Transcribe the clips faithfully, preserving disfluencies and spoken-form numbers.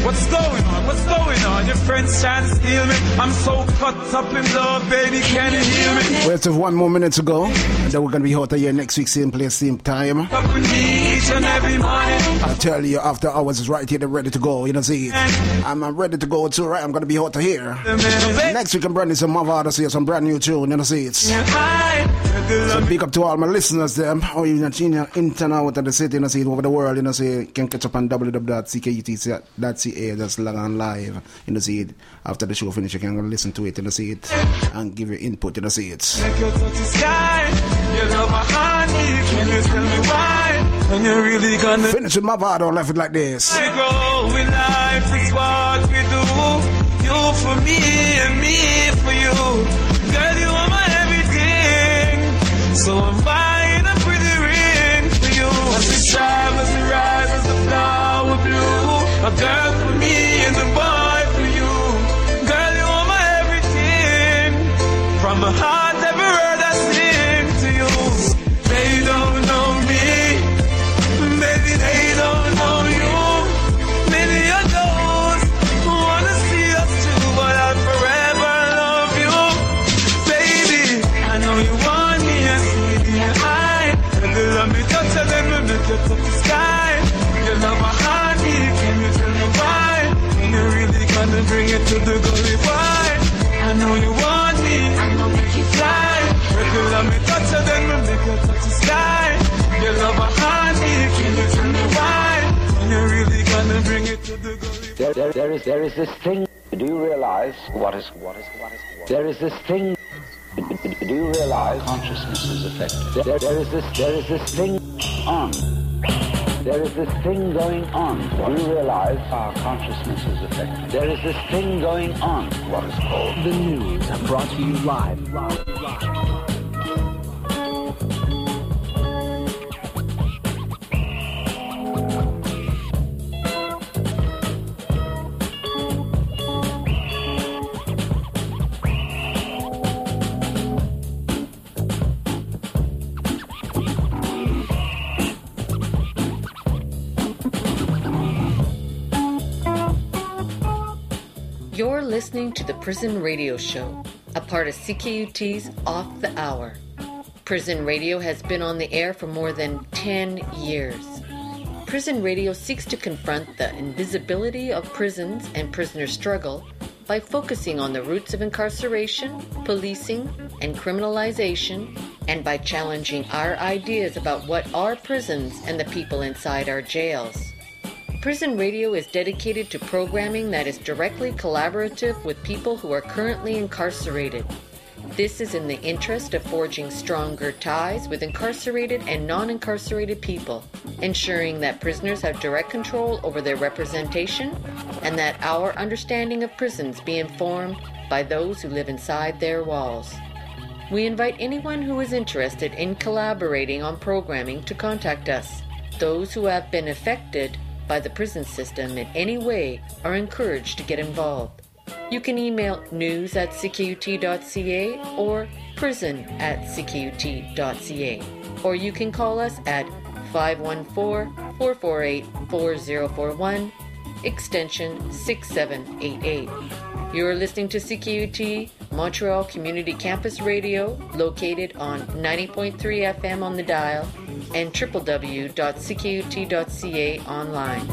What's going on? What's going on? Your friends trying to steal me. I'm so caught up in love, baby, can you hear me? We have one more minute to go, and then we're going to be out here next week, same place, same time. Up with me each and every morning. I tell you, after hours is right here, they're ready to go, you know, see it. I'm uh, ready to go too, right? I'm going to be out here. Next week, I'm bringing some Mavado, see some brand new tune, you know, see it. So big up to all my listeners, them, or even in internal out of the city, you know, see it, over the world, you know, see it. Can catch up on w w w dot c k u t dot c a, just log on live, you know, see it. After the show finish, you can listen to it, you know, see it, and give your input, you know, see it. Make you touch the sky. You love my heartbeat. Can you tell me why? And you're really gonna finish with Mavado, left it like this. We go with life is what we do. You for me and me for you. Girl, you are my everything. So I'm buying a pretty ring for you. As we strive, as we rise, as the flower blue. A girl for me and a boy for you. Girl, you are my everything. From my heart, every word I sing to you. They don't know me. Baby, they don't know you. Many of those who wanna see us too, but I forever love you. Baby, I know you want me, I see it in your eye. And they love me, touch and let me make you touch the sky. You love my heartbeat, can you tell me why? And you're really gonna bring it to the gully, why? I know you want me, I'm gonna make you fly. If you love me, touch and then me make you touch the sky. You love my heartbeat, can you tell me why? And you're really gonna bring it to the gully. There, there, there is, there is this thing. Do you realize what is, what is, what is, what is? There is this thing. Do you realize consciousness is affected? There, there is this, there is this thing on. There is this thing going on. Do you realize our consciousness is affected? There is this thing going on. What is called the news, brought to you live. live, live. You're listening to the Prison Radio Show, a part of C K U T's Off the Hour. Prison Radio has been on the air for more than ten years. Prison Radio seeks to confront the invisibility of prisons and prisoner struggle by focusing on the roots of incarceration, policing, and criminalization, and by challenging our ideas about what are prisons and the people inside our jails. Prison Radio is dedicated to programming that is directly collaborative with people who are currently incarcerated. This is in the interest of forging stronger ties with incarcerated and non-incarcerated people, ensuring that prisoners have direct control over their representation and that our understanding of prisons be informed by those who live inside their walls. We invite anyone who is interested in collaborating on programming to contact us. Those who have been affected by the prison system in any way are encouraged to get involved. You can email news at c k u t dot c a or prison at c k u t dot c a, or you can call us at five one four, four four eight, four zero four one, extension six seven eight eight. You're listening to C K U T Montreal Community Campus Radio, located on ninety point three F M on the dial and w w w dot c k u t dot c a online.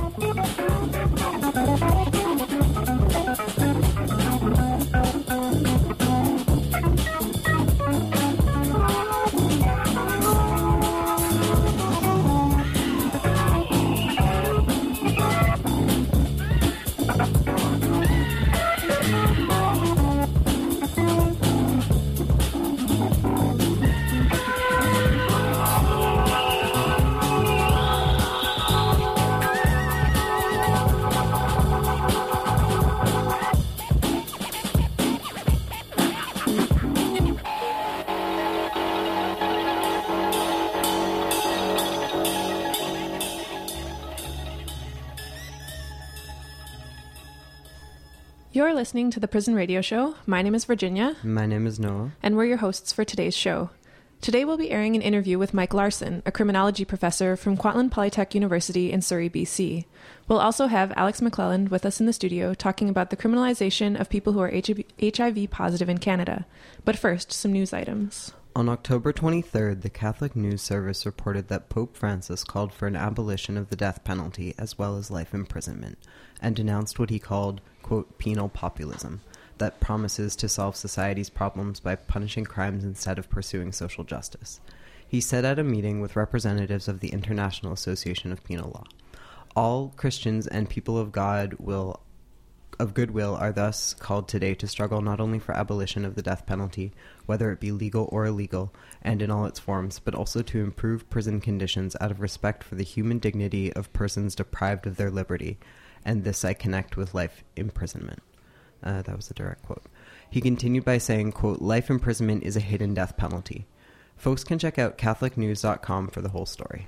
You're listening to the Prison Radio Show. My name is Virginia. My name is Noah. And we're your hosts for today's show. Today we'll be airing an interview with Mike Larson, a criminology professor from Kwantlen Polytech University in Surrey, B C. We'll also have Alex McClelland with us in the studio talking about the criminalization of people who are H I V positive in Canada. But first, some news items. On October twenty-third, the Catholic News Service reported that Pope Francis called for an abolition of the death penalty as well as life imprisonment, and denounced what he called, quote, penal populism, that promises to solve society's problems by punishing crimes instead of pursuing social justice. He said at a meeting with representatives of the International Association of Penal Law, all Christians and people of God will of goodwill are thus called today to struggle not only for abolition of the death penalty, whether it be legal or illegal, and in all its forms, but also to improve prison conditions out of respect for the human dignity of persons deprived of their liberty, and this I connect with life imprisonment. Uh, that was a direct quote. He continued by saying, quote, life imprisonment is a hidden death penalty. Folks can check out catholic news dot com for the whole story.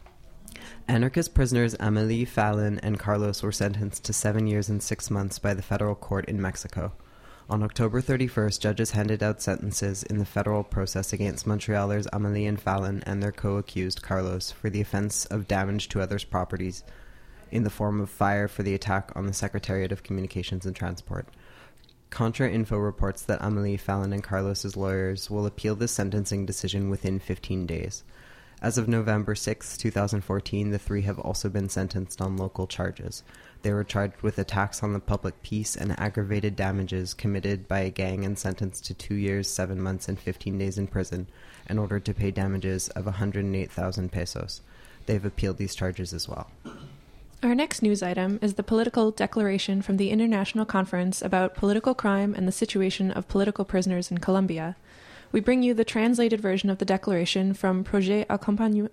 Anarchist prisoners Amelie, Fallon, and Carlos were sentenced to seven years and six months by the federal court in Mexico. On October thirty-first, judges handed out sentences in the federal process against Montrealers Amelie and Fallon and their co-accused Carlos for the offense of damage to others' properties in the form of fire for the attack on the Secretariat of Communications and Transport. Contra Info reports that Amelie, Fallon, and Carlos's lawyers will appeal this sentencing decision within fifteen days. As of November sixth, twenty fourteen, the three have also been sentenced on local charges. They were charged with attacks on the public peace and aggravated damages committed by a gang and sentenced to two years, seven months, and fifteen days in prison and ordered to pay damages of one hundred eight thousand pesos. They've appealed these charges as well. Our next news item is the political declaration from the International Conference about Political Crime and the Situation of Political Prisoners in Colombia. We bring you the translated version of the declaration from Projet Accompagnement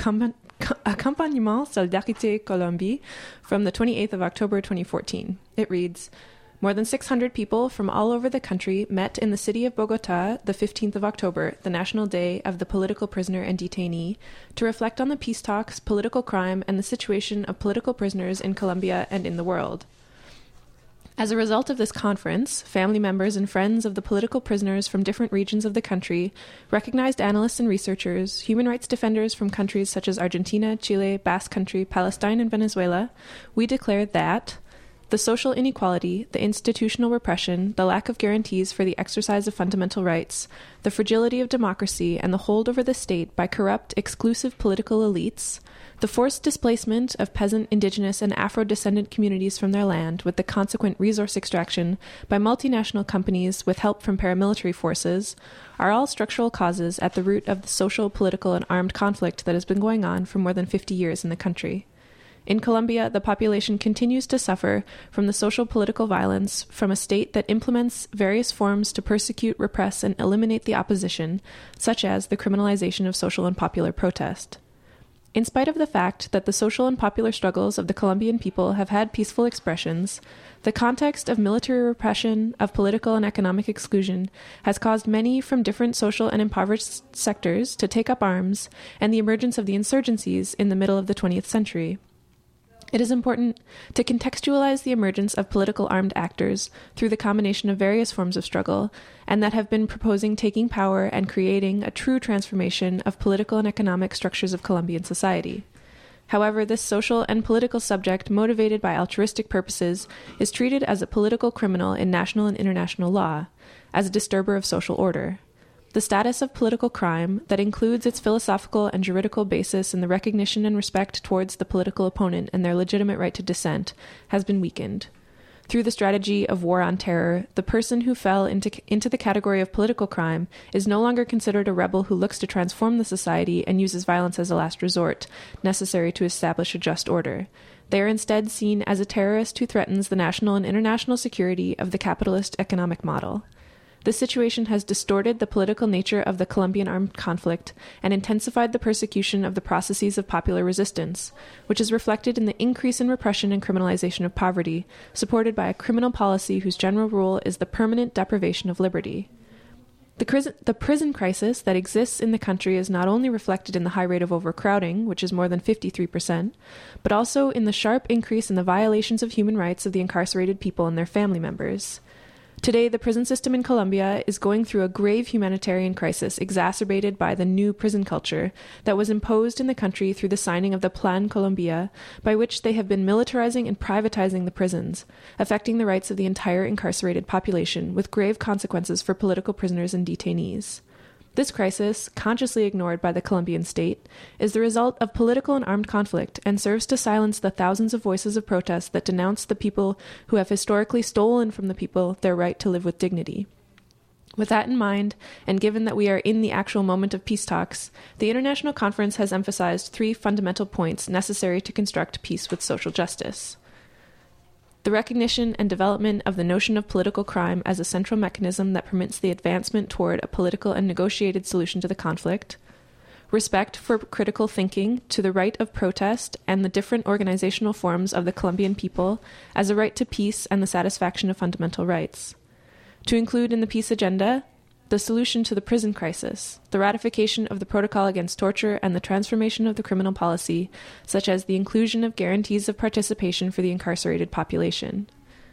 Solidarité Colombie from the twenty-eighth of October twenty fourteen. It reads, more than six hundred people from all over the country met in the city of Bogota the fifteenth of October, the National Day of the Political Prisoner and Detainee, to reflect on the peace talks, political crime, and the situation of political prisoners in Colombia and in the world. As a result of this conference, family members and friends of the political prisoners from different regions of the country, recognized analysts and researchers, human rights defenders from countries such as Argentina, Chile, Basque Country, Palestine, and Venezuela, we declare that the social inequality, the institutional repression, the lack of guarantees for the exercise of fundamental rights, the fragility of democracy, and the hold over the state by corrupt, exclusive political elites, the forced displacement of peasant, indigenous, and Afro-descendant communities from their land with the consequent resource extraction by multinational companies with help from paramilitary forces, are all structural causes at the root of the social, political, and armed conflict that has been going on for more than fifty years in the country. In Colombia, the population continues to suffer from the social political violence from a state that implements various forms to persecute, repress, and eliminate the opposition, such as the criminalization of social and popular protest. In spite of the fact that the social and popular struggles of the Colombian people have had peaceful expressions, the context of military repression, of political and economic exclusion, has caused many from different social and impoverished sectors to take up arms, and the emergence of the insurgencies in the middle of the twentieth century. It is important to contextualize the emergence of political armed actors through the combination of various forms of struggle, and that have been proposing taking power and creating a true transformation of political and economic structures of Colombian society. However, this social and political subject, motivated by altruistic purposes, is treated as a political criminal in national and international law, as a disturber of social order. The status of political crime, that includes its philosophical and juridical basis in the recognition and respect towards the political opponent and their legitimate right to dissent, has been weakened. Through the strategy of war on terror, the person who fell into, into the category of political crime is no longer considered a rebel who looks to transform the society and uses violence as a last resort, necessary to establish a just order. They are instead seen as a terrorist who threatens the national and international security of the capitalist economic model. This situation has distorted the political nature of the Colombian armed conflict and intensified the persecution of the processes of popular resistance, which is reflected in the increase in repression and criminalization of poverty, supported by a criminal policy whose general rule is the permanent deprivation of liberty. The prison, the prison crisis that exists in the country is not only reflected in the high rate of overcrowding, which is more than fifty-three percent, but also in the sharp increase in the violations of human rights of the incarcerated people and their family members. Today, the prison system in Colombia is going through a grave humanitarian crisis exacerbated by the new prison culture that was imposed in the country through the signing of the Plan Colombia, by which they have been militarizing and privatizing the prisons, affecting the rights of the entire incarcerated population, with grave consequences for political prisoners and detainees. This crisis, consciously ignored by the Colombian state, is the result of political and armed conflict and serves to silence the thousands of voices of protest that denounce the people who have historically stolen from the people their right to live with dignity. With that in mind, and given that we are in the actual moment of peace talks, the International Conference has emphasized three fundamental points necessary to construct peace with social justice: the recognition and development of the notion of political crime as a central mechanism that permits the advancement toward a political and negotiated solution to the conflict, respect for critical thinking, to the right of protest and the different organizational forms of the Colombian people as a right to peace and the satisfaction of fundamental rights. To include in the peace agenda, the solution to the prison crisis, the ratification of the protocol against torture, and the transformation of the criminal policy, such as the inclusion of guarantees of participation for the incarcerated population.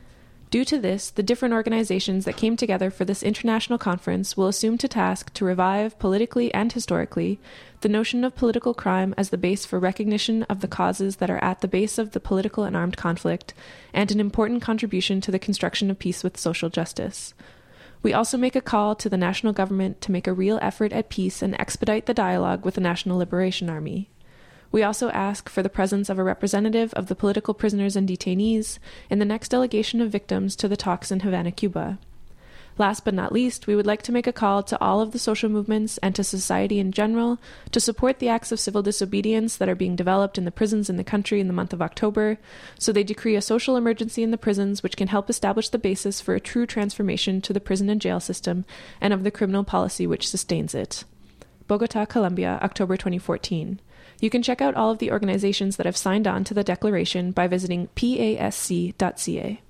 Due to this, the different organizations that came together for this international conference will assume to task to revive, politically and historically, the notion of political crime as the base for recognition of the causes that are at the base of the political and armed conflict, and an important contribution to the construction of peace with social justice. We also make a call to the national government to make a real effort at peace and expedite the dialogue with the National Liberation Army. We also ask for the presence of a representative of the political prisoners and detainees in the next delegation of victims to the talks in Havana, Cuba. Last but not least, we would like to make a call to all of the social movements and to society in general to support the acts of civil disobedience that are being developed in the prisons in the country in the month of October, so they decree a social emergency in the prisons which can help establish the basis for a true transformation to the prison and jail system and of the criminal policy which sustains it. Bogota, Colombia, October twenty fourteen. You can check out all of the organizations that have signed on to the declaration by visiting P A S C dot C A.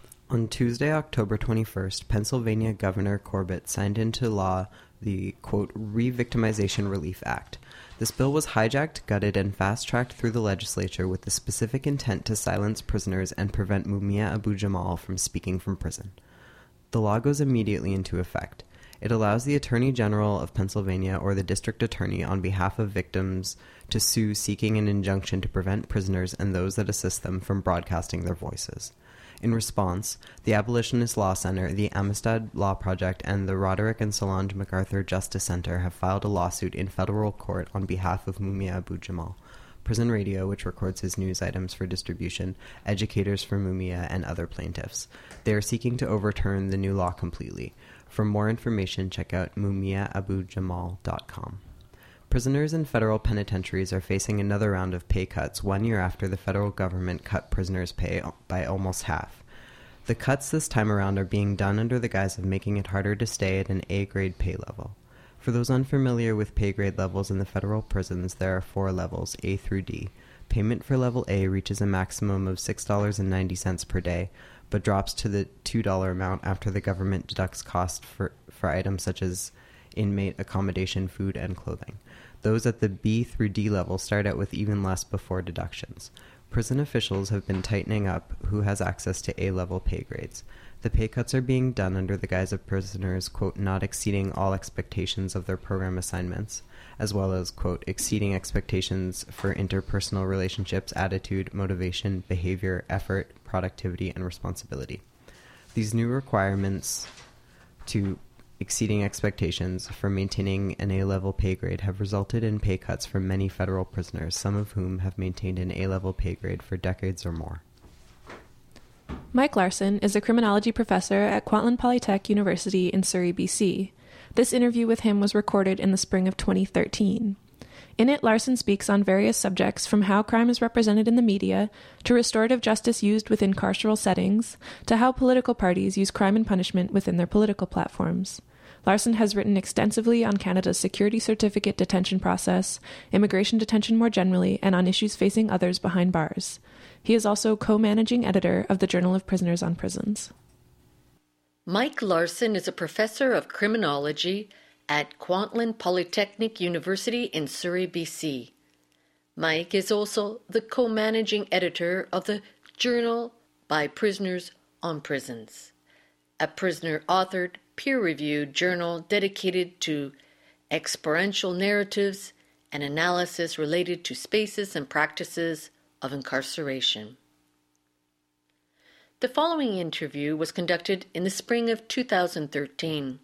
On Tuesday, October twenty-first, Pennsylvania Governor Corbett signed into law the, quote, Re-Victimization Relief Act. This bill was hijacked, gutted, and fast-tracked through the legislature with the specific intent to silence prisoners and prevent Mumia Abu-Jamal from speaking from prison. The law goes immediately into effect. It allows the Attorney General of Pennsylvania or the District Attorney on behalf of victims to sue seeking an injunction to prevent prisoners and those that assist them from broadcasting their voices. In response, the Abolitionist Law Center, the Amistad Law Project, and the Roderick and Solange MacArthur Justice Center have filed a lawsuit in federal court on behalf of Mumia Abu-Jamal. Prison Radio, which records his news items for distribution, educators for Mumia, and other plaintiffs. They are seeking to overturn the new law completely. For more information, check out mumia abu jamal dot com. Prisoners in federal penitentiaries are facing another round of pay cuts one year after the federal government cut prisoners' pay by almost half. The cuts this time around are being done under the guise of making it harder to stay at an A-grade pay level. For those unfamiliar with pay grade levels in the federal prisons, there are four levels, A through D. Payment for level A reaches a maximum of six dollars and ninety cents per day, but drops to the two dollars amount after the government deducts costs for, for items such as inmate accommodation, food, and clothing. Those at the B through D level start out with even less before deductions. Prison officials have been tightening up who has access to A-level pay grades. The pay cuts are being done under the guise of prisoners, quote, not exceeding all expectations of their program assignments, as well as, quote, exceeding expectations for interpersonal relationships, attitude, motivation, behavior, effort, productivity, and responsibility. These new requirements to exceeding expectations for maintaining an A-level pay grade have resulted in pay cuts for many federal prisoners, some of whom have maintained an A-level pay grade for decades or more. Mike Larson is a criminology professor at Kwantlen Polytech University in Surrey, B C. This interview with him was recorded in the spring of twenty thirteen. In it, Larson speaks on various subjects from how crime is represented in the media, to restorative justice used within carceral settings, to how political parties use crime and punishment within their political platforms. Larson has written extensively on Canada's security certificate detention process, immigration detention more generally, and on issues facing others behind bars. He is also co-managing editor of the Journal of Prisoners on Prisons. Mike Larson is a professor of criminology at Kwantlen Polytechnic University in Surrey, B C. Mike is also the co-managing editor of the Journal by Prisoners on Prisons. a prisoner-authored, peer-reviewed journal dedicated to experiential narratives and analysis related to spaces and practices of incarceration. The following interview was conducted in the spring of two thousand thirteen.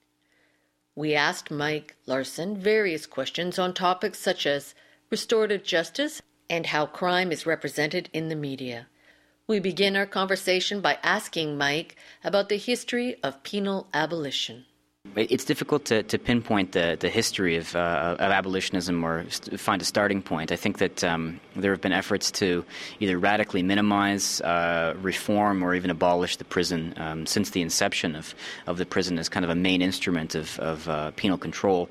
We asked Mike Larson various questions on topics such as restorative justice and how crime is represented in the media. We begin our conversation by asking Mike about the history of penal abolition. It's difficult to, to pinpoint the, the history of, uh, of abolitionism or st- find a starting point. I think that um, there have been efforts to either radically minimize, uh, reform, or even abolish the prison um, since the inception of, of the prison as kind of a main instrument of, of uh, penal control.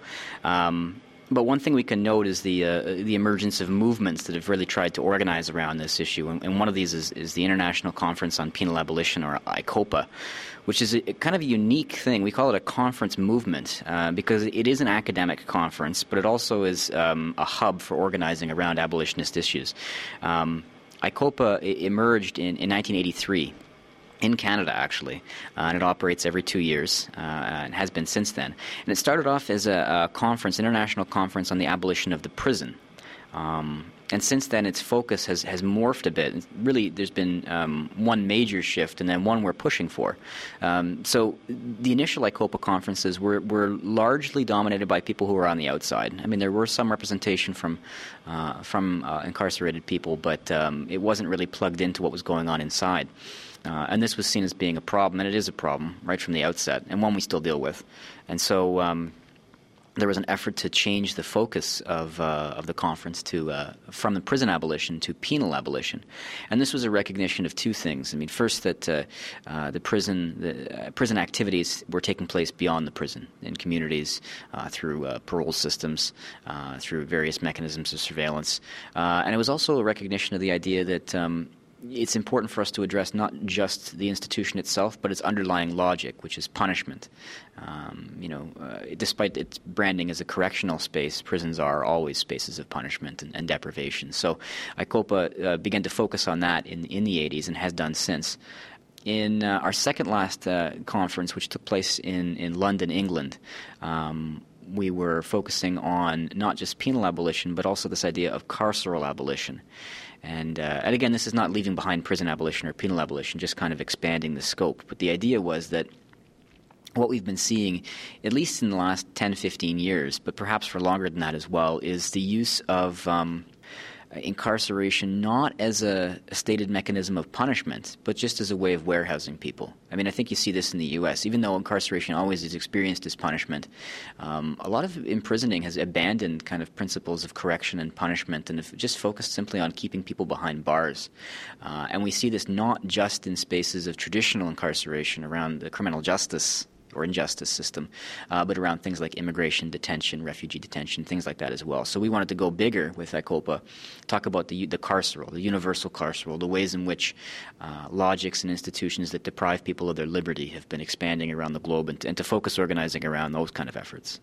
Um, But one thing we can note is the uh, the emergence of movements that have really tried to organize around this issue, and, and one of these is, is the International Conference on Penal Abolition, or I COPA, which is a, a kind of a unique thing. We call it a conference movement uh, because it is an academic conference, but it also is um, a hub for organizing around abolitionist issues. Um, I COPA emerged in, in nineteen eighty-three. In Canada, actually, uh, and it operates every two years uh, and has been since then. And it started off as a, a conference, international conference on the abolition of the prison. Um, and since then, its focus has, has morphed a bit. Really, there's been um, one major shift and then one we're pushing for. Um, so the initial I COPA conferences were, were largely dominated by people who were on the outside. I mean, there were some representation from, uh, from uh, incarcerated people, but um, it wasn't really plugged into what was going on inside. Uh, and this was seen as being a problem, and it is a problem right from the outset, and one we still deal with. And so um, there was an effort to change the focus of uh, of the conference to uh, from the prison abolition to penal abolition. And this was a recognition of two things. I mean, first, that uh, uh, the prison the uh, prison activities were taking place beyond the prison in communities uh, through uh, parole systems, uh, through various mechanisms of surveillance. Uh, and it was also a recognition of the idea that um, it's important for us to address not just the institution itself, but its underlying logic, which is punishment. Um, you know, uh, despite its branding as a correctional space, prisons are always spaces of punishment and, and deprivation. So I COPA uh, began to focus on that in, in the eighties and has done since. In uh, our second last uh, conference, which took place in, in London, England, um, we were focusing on not just penal abolition, but also this idea of carceral abolition. And, uh, and again, this is not leaving behind prison abolition or penal abolition, just kind of expanding the scope. But the idea was that what we've been seeing, at least in the last ten, fifteen years, but perhaps for longer than that as well, is the use of um, incarceration not as a, a stated mechanism of punishment, but just as a way of warehousing people. I mean, I think you see this in the U S. Even though incarceration always is experienced as punishment, um, a lot of imprisoning has abandoned kind of principles of correction and punishment and have just focused simply on keeping people behind bars. Uh, and we see this not just in spaces of traditional incarceration around the criminal justice or injustice system, uh, but around things like immigration detention, refugee detention, things like that as well. So we wanted to go bigger with I COPA, talk about the the carceral, the universal carceral, the ways in which uh, logics and institutions that deprive people of their liberty have been expanding around the globe, and, and to focus organizing around those kind of efforts.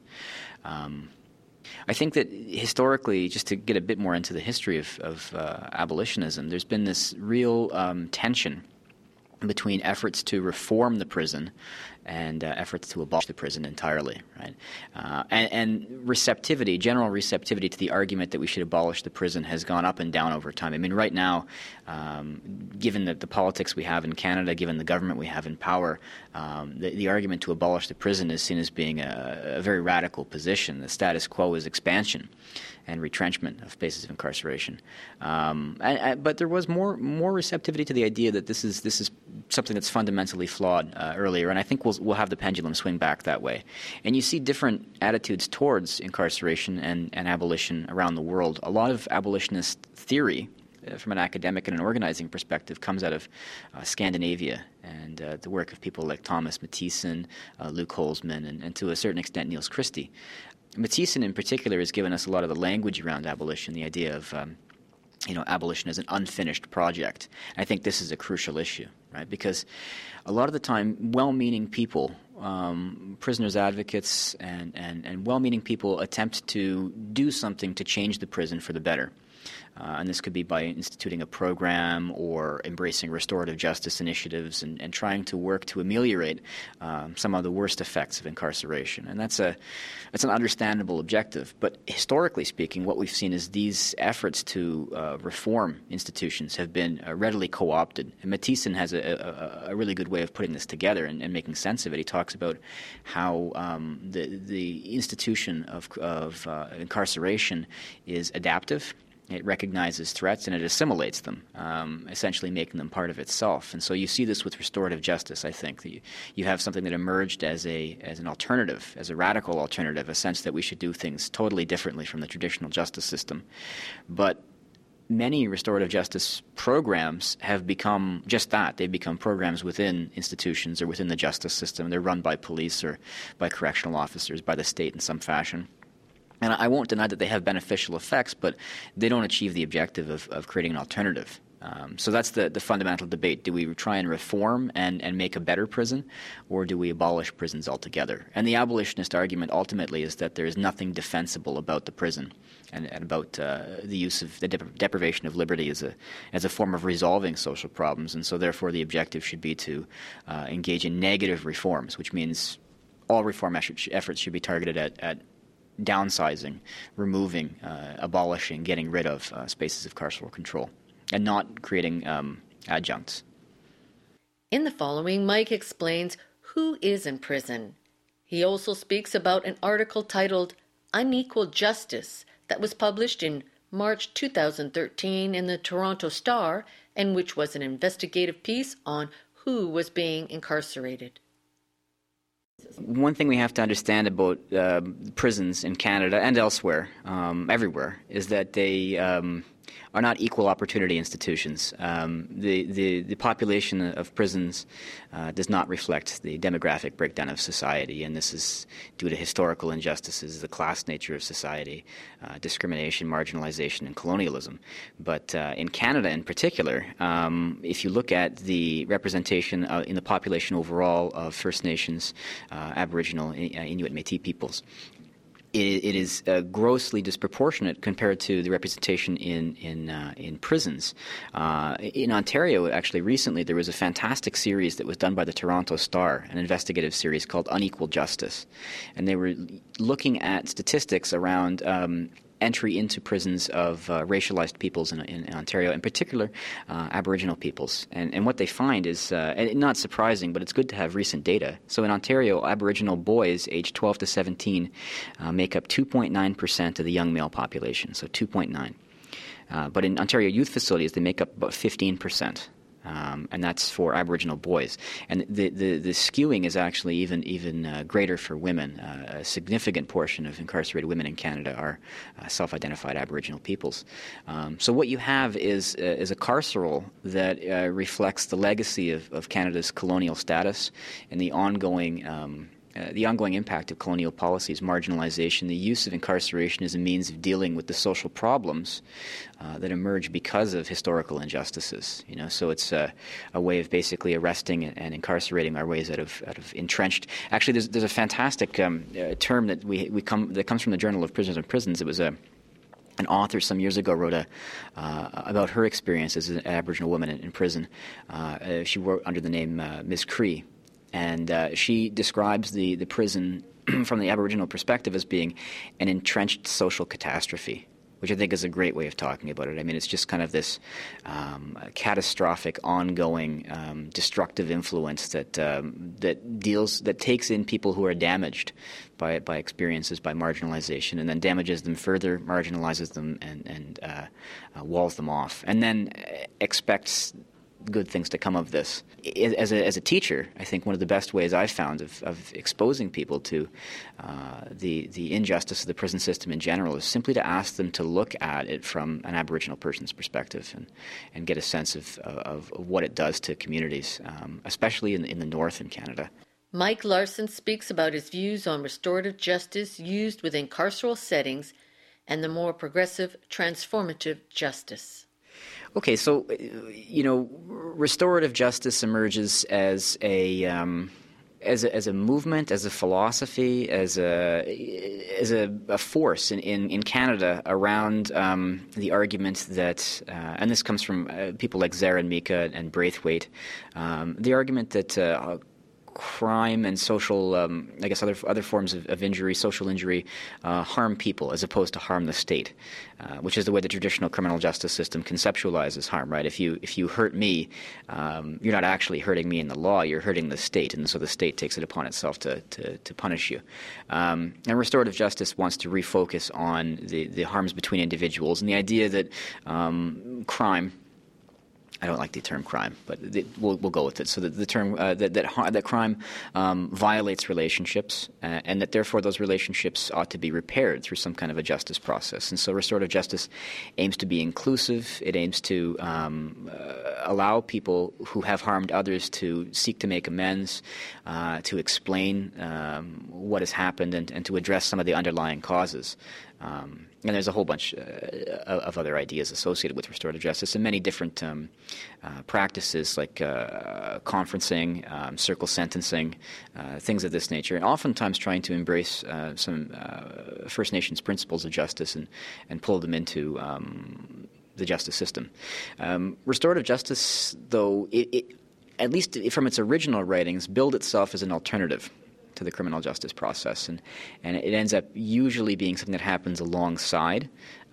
Um, I think that historically, just to get a bit more into the history of, of uh, abolitionism, there's been this real um, tension between efforts to reform the prison and uh, efforts to abolish the prison entirely, right? Uh, and, and receptivity, general receptivity to the argument that we should abolish the prison has gone up and down over time. I mean, right now, um, given the, the politics we have in Canada, given the government we have in power, um, the, the argument to abolish the prison is seen as being a, a very radical position. The status quo is expansion and retrenchment of spaces of incarceration. Um, and, and, but there was more more receptivity to the idea that this is this is something that's fundamentally flawed uh, earlier, and I think we'll we'll have the pendulum swing back that way. And you see different attitudes towards incarceration and, and abolition around the world. A lot of abolitionist theory, uh, from an academic and an organizing perspective, comes out of uh, Scandinavia and uh, the work of people like Thomas Mathieson, uh, Luke Holzman, and, and to a certain extent Niels Christie. Mathieson in particular has given us a lot of the language around abolition, the idea of um, you know, abolition as an unfinished project. And I think this is a crucial issue, right? Because a lot of the time, well-meaning people, um, prisoners' advocates, and, and, and well-meaning people attempt to do something to change the prison for the better. Uh, and this could be by instituting a program or embracing restorative justice initiatives and, and trying to work to ameliorate um, some of the worst effects of incarceration. And that's a that's an understandable objective. But historically speaking, what we've seen is these efforts to uh, reform institutions have been uh, readily co-opted. And Mathieson has a, a, a really good way of putting this together and, and making sense of it. He talks about how um, the, the institution of, of uh, incarceration is adaptive. It recognizes threats and it assimilates them, um, essentially making them part of itself. And so you see this with restorative justice, I think. You, you have something that emerged as a as an alternative, as a radical alternative, a sense that we should do things totally differently from the traditional justice system. But many restorative justice programs have become just that. They've become programs within institutions or within the justice system. They're run by police or by correctional officers, by the state in some fashion. And I won't deny that they have beneficial effects, but they don't achieve the objective of, of creating an alternative. Um, so that's the, the fundamental debate. Do we try and reform and, and make a better prison, or do we abolish prisons altogether? And the abolitionist argument ultimately is that there is nothing defensible about the prison and, and about uh, the use of the dep- deprivation of liberty as a as a form of resolving social problems. And so therefore the objective should be to uh, engage in negative reforms, which means all reform efforts should be targeted at, at downsizing, removing, uh, abolishing, getting rid of uh, spaces of carceral control, and not creating um, adjuncts. In the following, Mike explains who is in prison. He also speaks about an article titled Unequal Justice that was published in March two thousand thirteen in the Toronto Star, and which was an investigative piece on who was being incarcerated. One thing we have to understand about uh, prisons in Canada and elsewhere, um, everywhere, is that they um, are not equal opportunity institutions. Um, the, the, the population of prisons uh, does not reflect the demographic breakdown of society, and this is due to historical injustices, the class nature of society, uh, discrimination, marginalization, and colonialism. But uh, in Canada in particular, um, if you look at the representation uh, in the population overall of First Nations, uh, Aboriginal, Inuit, Métis peoples, It, it is uh, grossly disproportionate compared to the representation in in uh, in prisons. Uh, in Ontario, actually, recently there was a fantastic series that was done by the Toronto Star, an investigative series called Unequal Justice, and they were looking at statistics around Um, entry into prisons of uh, racialized peoples in, in Ontario, in particular uh, Aboriginal peoples. And, and what they find is, uh, and not surprising, but it's good to have recent data. So in Ontario, Aboriginal boys aged twelve to seventeen uh, make up two point nine percent of the young male population, so two point nine. Uh, but in Ontario youth facilities, they make up about fifteen percent. Um, and that's for Aboriginal boys. And the, the, the skewing is actually even even uh, greater for women. Uh, a significant portion of incarcerated women in Canada are uh, self-identified Aboriginal peoples. Um, so what you have is uh, is a carceral that uh, reflects the legacy of, of Canada's colonial status and the ongoing um, Uh, the ongoing impact of colonial policies, marginalization, the use of incarceration as a means of dealing with the social problems uh, that emerge because of historical injustices. You know, so it's a, a way of basically arresting and incarcerating our ways out of out of entrenched. Actually, there's there's a fantastic um, uh, term that we we come that comes from the Journal of Prisoners and Prisons. It was a An author some years ago wrote a, uh, about her experience as an Aboriginal woman in, in prison. Uh, she wrote under the name uh, Miss Cree. And uh, she describes the, the prison from the Aboriginal perspective as being an entrenched social catastrophe, which I think is a great way of talking about it. I mean, it's just kind of this um, catastrophic, ongoing, um, destructive influence that um, that deals that takes in people who are damaged by by experiences, by marginalization, and then damages them further, marginalizes them, and and uh, uh, walls them off, and then expects good things to come of this. As a, as a teacher, I think one of the best ways I've found of, of exposing people to uh, the the injustice of the prison system in general is simply to ask them to look at it from an Aboriginal person's perspective and, and get a sense of, of, of what it does to communities, um, especially in, in the north in Canada. Mike Larson speaks about his views on restorative justice used within carceral settings and the more progressive transformative justice. Okay, so, you know, restorative justice emerges as a um, as a, as a movement, as a philosophy, as a as a, a force in, in, in Canada around um, the argument that, uh, and this comes from uh, people like Zara and Mika and Braithwaite, um, the argument that uh, crime and social, um, I guess, other other forms of, of injury, social injury, uh, harm people as opposed to harm the state, uh, which is the way the traditional criminal justice system conceptualizes harm. Right? If you if you hurt me, um, you're not actually hurting me in the law. You're hurting the state, and so the state takes it upon itself to to, to punish you. Um, and restorative justice wants to refocus on the the harms between individuals and the idea that um, crime. I don't like the term crime, but the, we'll, we'll go with it. So the, the term uh, that that, that crime um, violates relationships, uh, and that therefore those relationships ought to be repaired through some kind of a justice process. And so restorative justice aims to be inclusive. It aims to um, uh, allow people who have harmed others to seek to make amends, uh, to explain um, what has happened, and, and to address some of the underlying causes. Um, and there's a whole bunch uh, of other ideas associated with restorative justice and many different um, uh, practices like uh, conferencing, um, circle sentencing, uh, things of this nature, and oftentimes trying to embrace uh, some uh, First Nations principles of justice and, and pull them into um, the justice system. Um, restorative justice, though, it, it, at least from its original writings, billed itself as an alternative to the criminal justice process, and, and it ends up usually being something that happens alongside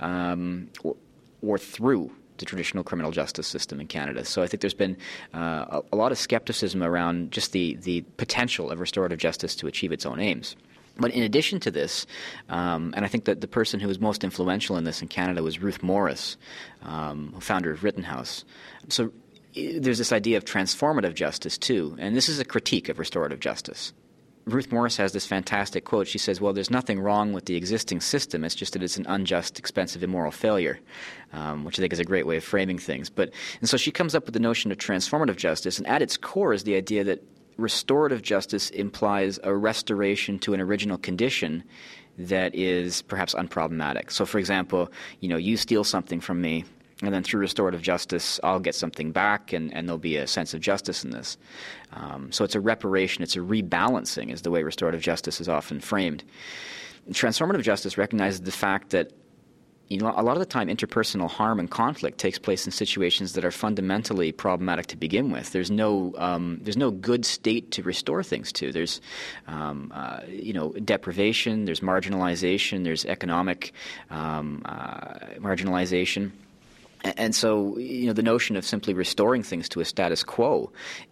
um, or, or through the traditional criminal justice system in Canada. So I think there's been uh, a, a lot of skepticism around just the, the potential of restorative justice to achieve its own aims. But in addition to this, um, and I think that the person who was most influential in this in Canada was Ruth Morris, um, founder of Rittenhouse. So there's this idea of transformative justice too, and this is a critique of restorative justice. Ruth Morris has this fantastic quote. She says, well, there's nothing wrong with the existing system. It's just that it's an unjust, expensive, immoral failure, um, which I think is a great way of framing things. But and so she comes up with the notion of transformative justice, and at its core is the idea that restorative justice implies a restoration to an original condition that is perhaps unproblematic. So, for example, you know, you steal something from me, and then through restorative justice, I'll get something back, and, and there'll be a sense of justice in this. Um, so it's a reparation, it's a rebalancing, is the way restorative justice is often framed. Transformative justice recognizes the fact that, you know, a lot of the time interpersonal harm and conflict takes place in situations that are fundamentally problematic to begin with. There's no um, there's no good state to restore things to. There's um, uh, you know deprivation, there's marginalization, there's economic um, uh, marginalization. And so, you know, the notion of simply restoring things to a status quo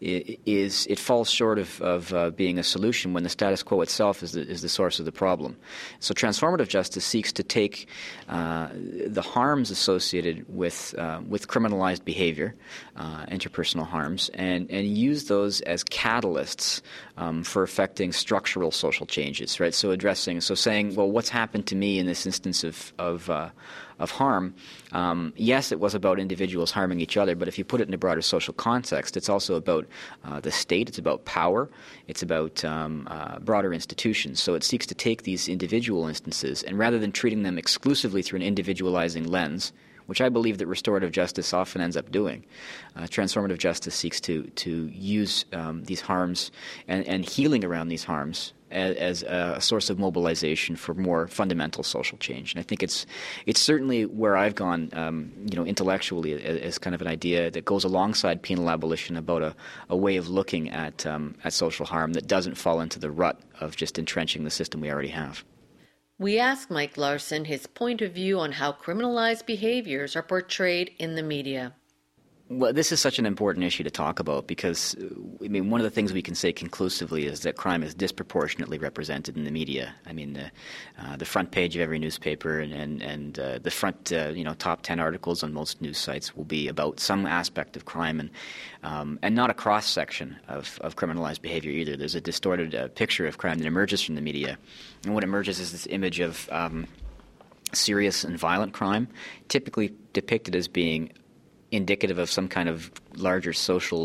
is, it falls short of, of uh, being a solution when the status quo itself is the, is the source of the problem. So transformative justice seeks to take uh, the harms associated with uh, with criminalized behavior, uh, interpersonal harms, and, and use those as catalysts um, for affecting structural social changes, right? So addressing, so saying, well, what's happened to me in this instance of, of uh, of harm, um, yes, it was about individuals harming each other, but if you put it in a broader social context, it's also about uh, the state, it's about power, it's about um, uh, broader institutions. So it seeks to take these individual instances, and rather than treating them exclusively through an individualizing lens, which I believe that restorative justice often ends up doing, uh, transformative justice seeks to, to use um, these harms and, and healing around these harms as a source of mobilization for more fundamental social change. And I think it's it's certainly where I've gone, um, you know, intellectually as kind of an idea that goes alongside penal abolition about a, a way of looking at um, at social harm that doesn't fall into the rut of just entrenching the system we already have. We asked Mike Larson his point of view on how criminalized behaviors are portrayed in the media. Well, this is such an important issue to talk about because, I mean, one of the things we can say conclusively is that crime is disproportionately represented in the media. I mean, the, uh, the front page of every newspaper and, and, and uh, the front, uh, you know, top ten articles on most news sites will be about some aspect of crime and um, and not a cross-section of, of criminalized behavior either. There's a distorted uh, picture of crime that emerges from the media. And what emerges is this image of um, serious and violent crime, typically depicted as being indicative of some kind of larger social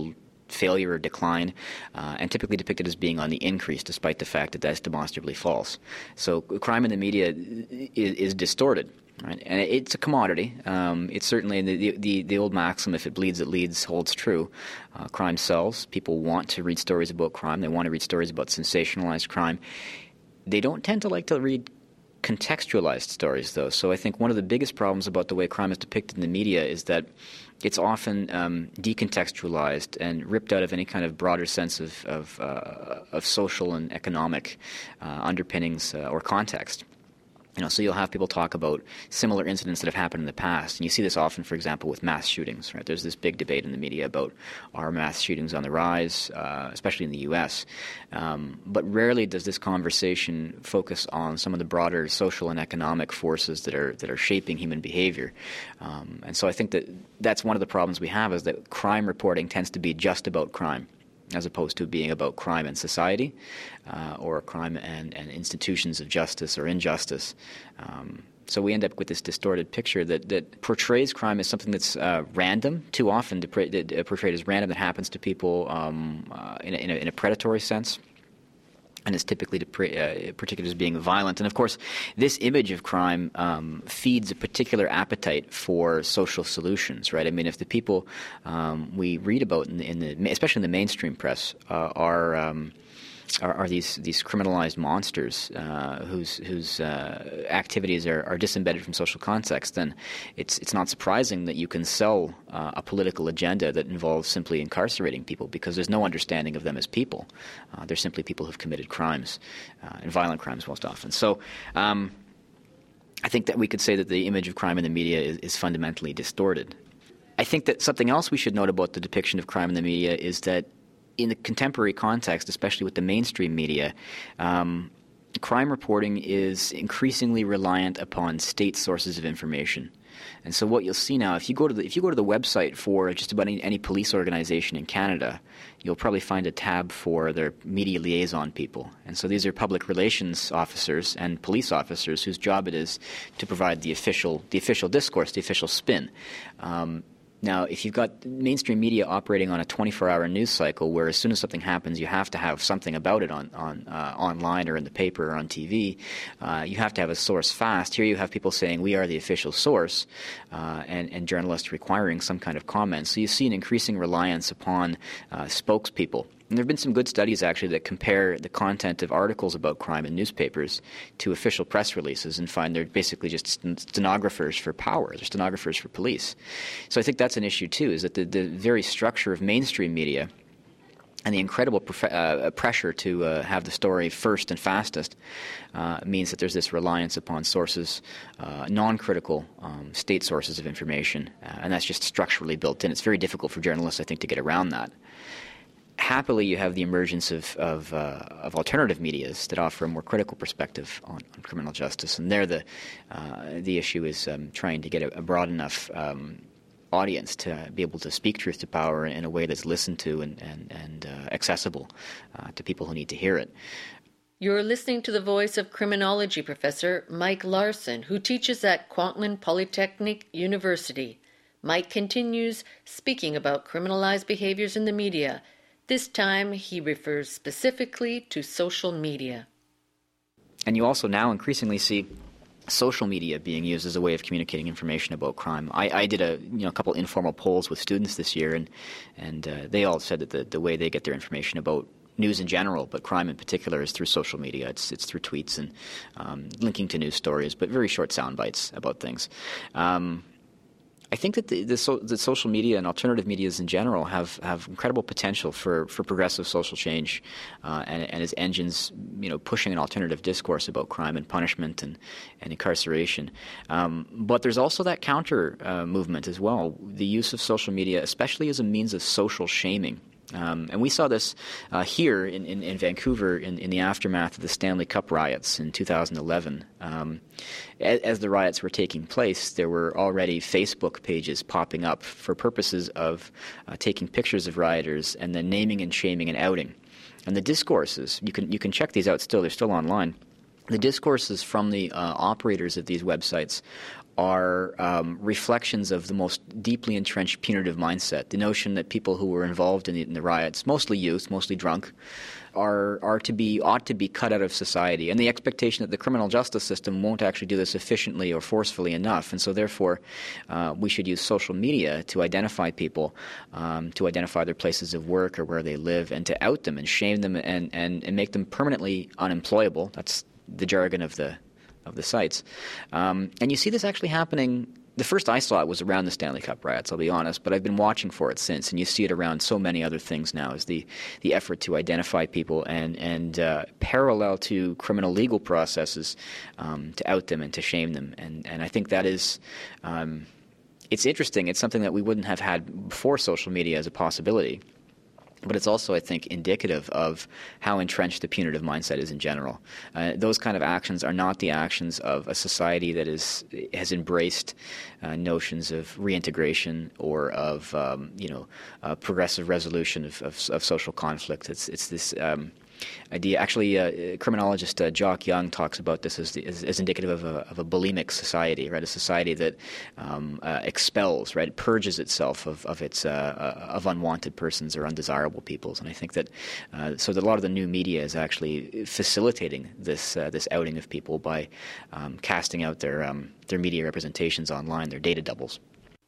failure or decline, uh, and typically depicted as being on the increase, despite the fact that that's demonstrably false. So crime in the media is, is distorted. Right. And it's a commodity. Um, it's certainly the, the the old maxim, if it bleeds, it leads, holds true. Uh, crime sells. People want to read stories about crime. They want to read stories about sensationalized crime. They don't tend to like to read contextualized stories, though. So I think one of the biggest problems about the way crime is depicted in the media is that it's often um, decontextualized and ripped out of any kind of broader sense of of, uh, of social and economic uh, underpinnings uh, or context. You know, so you'll have people talk about similar incidents that have happened in the past, and you see this often, for example, with mass shootings. Right? There's this big debate in the media about are mass shootings on the rise, uh, especially in the U S. Um, but rarely does this conversation focus on some of the broader social and economic forces that are that are shaping human behavior. Um, and so I think that that's one of the problems we have, is that crime reporting tends to be just about crime, as opposed to being about crime and society, uh, or crime and, and institutions of justice or injustice. Um, so we end up with this distorted picture that, that portrays crime as something that's uh, random, too often depra- portrayed as random, that happens to people um, uh, in, a, in, a, in a predatory sense, and is typically uh, particularly as being violent. And of course, this image of crime um, feeds a particular appetite for social solutions, right? I mean, if the people um, we read about in the, in the, especially in the mainstream press, uh, are um, Are, are these these criminalized monsters uh, whose whose uh, activities are, are disembedded from social context, then it's it's not surprising that you can sell uh, a political agenda that involves simply incarcerating people, because there's no understanding of them as people. Uh, they're simply people who've committed crimes, uh, and violent crimes most often. So um, I think that we could say that the image of crime in the media is, is fundamentally distorted. I think that something else we should note about the depiction of crime in the media is that in the contemporary context, especially with the mainstream media, um, crime reporting is increasingly reliant upon state sources of information. And so what you'll see now, if you go to the, if you go to the website for just about any, any police organization in Canada, you'll probably find a tab for their media liaison people. And so these are public relations officers and police officers whose job it is to provide the official the official discourse, the official spin. Um, Now, if you've got mainstream media operating on a twenty-four hour news cycle where as soon as something happens you have to have something about it on, on uh, online or in the paper or on T V, uh, you have to have a source fast. Here you have people saying we are the official source, uh, and, and journalists requiring some kind of comment. So you see an increasing reliance upon uh, spokespeople. And there have been some good studies, actually, that compare the content of articles about crime in newspapers to official press releases and find they're basically just stenographers for power. They're stenographers for police. So I think that's an issue, too, is that the, the very structure of mainstream media and the incredible prof- uh, pressure to uh, have the story first and fastest uh, means that there's this reliance upon sources, uh, non-critical um, state sources of information, uh, and that's just structurally built in. It's very difficult for journalists, I think, to get around that. Happily, you have the emergence of of, uh, of alternative medias that offer a more critical perspective on, on criminal justice, and there the uh, the issue is um, trying to get a, a broad enough um, audience to be able to speak truth to power in a way that's listened to and and, and uh, accessible uh, to people who need to hear it. You're listening to the voice of criminology professor Mike Larson, who teaches at Kwantlen Polytechnic University. Mike continues speaking about criminalized behaviors in the media. This time, he refers specifically to social media. And you also now increasingly see social media being used as a way of communicating information about crime. I, I did a you know a couple informal polls with students this year, and and uh, they all said that the, the way they get their information about news in general, but crime in particular, is through social media. It's it's through tweets and um, linking to news stories, but very short sound bites about things. Um, I think that the, the, so, the social media and alternative medias in general have, have incredible potential for, for progressive social change, uh, and, and as engines, you know, pushing an alternative discourse about crime and punishment and, and incarceration. Um, but there's also that counter uh, movement as well, the use of social media, especially as a means of social shaming. Um, and we saw this uh, here in, in, in Vancouver in, in the aftermath of the Stanley Cup riots in two thousand eleven. Um, as, as the riots were taking place, there were already Facebook pages popping up for purposes of uh, taking pictures of rioters and then naming and shaming and outing. And the discourses, you can you can check these out still, they're still online. The discourses from the uh, operators of these websites are um, reflections of the most deeply entrenched punitive mindset. The notion that people who were involved in the, in the riots, mostly youth, mostly drunk, are are to be ought to be cut out of society, and the expectation that the criminal justice system won't actually do this efficiently or forcefully enough, and so therefore uh, we should use social media to identify people, um, to identify their places of work or where they live, and to out them and shame them and, and, and make them permanently unemployable. That's the jargon of the of the sites. Um, and you see this actually happening. The first I saw it was around the Stanley Cup riots, I'll be honest, but I've been watching for it since, and you see it around so many other things now, is the, the effort to identify people and, and uh, parallel to criminal legal processes um, to out them and to shame them. And, and I think that is, um, it's interesting. It's something that we wouldn't have had before social media as a possibility. But it's also, I think, indicative of how entrenched the punitive mindset is in general. Uh, those kind of actions are not the actions of a society that is has embraced uh, notions of reintegration or of um, you know uh, progressive resolution of, of, of social conflict. It's it's this. Um, idea. Actually, uh, criminologist uh, Jock Young talks about this as, the, as, as indicative of a, of a bulimic society, right? A society that um, uh, expels, right? It purges itself of, of its uh, uh, of unwanted persons or undesirable peoples. And I think that uh, so that a lot of the new media is actually facilitating this uh, this outing of people by um, casting out their um, their media representations online, their data doubles.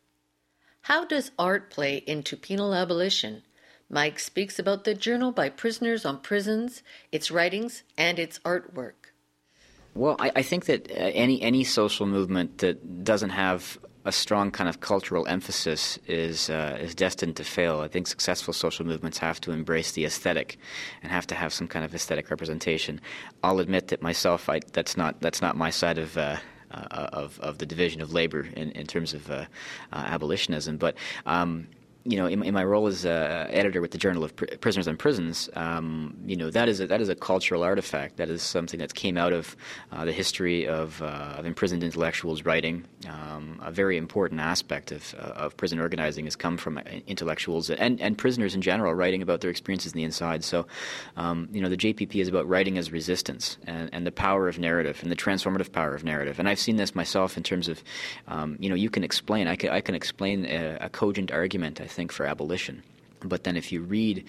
How does art play into penal abolition? Mike speaks about the journal by Prisoners on Prisons, its writings, and its artwork. Well, I, I think that uh, any any social movement that doesn't have a strong kind of cultural emphasis is uh, is destined to fail. I think successful social movements have to embrace the aesthetic and have to have some kind of aesthetic representation. I'll admit that myself, I, that's not that's not my side of. Uh, uh, of of the division of labor in, in terms of uh, uh, abolitionism, but. Um, You know, in, in my role as uh, editor with the Journal of Pr- Prisoners on Prisons, um, you know, that is a, that is a cultural artifact. That is something that came out of uh, the history of, uh, of imprisoned intellectuals writing. Um, a very important aspect of, uh, of prison organizing has come from intellectuals and, and prisoners in general writing about their experiences in the inside. So, um, you know, the J P P is about writing as resistance and, and the power of narrative and the transformative power of narrative. And I've seen this myself in terms of, um, you know, you can explain. I can, I can explain a, a cogent argument, I think, think, for abolition. But then if you read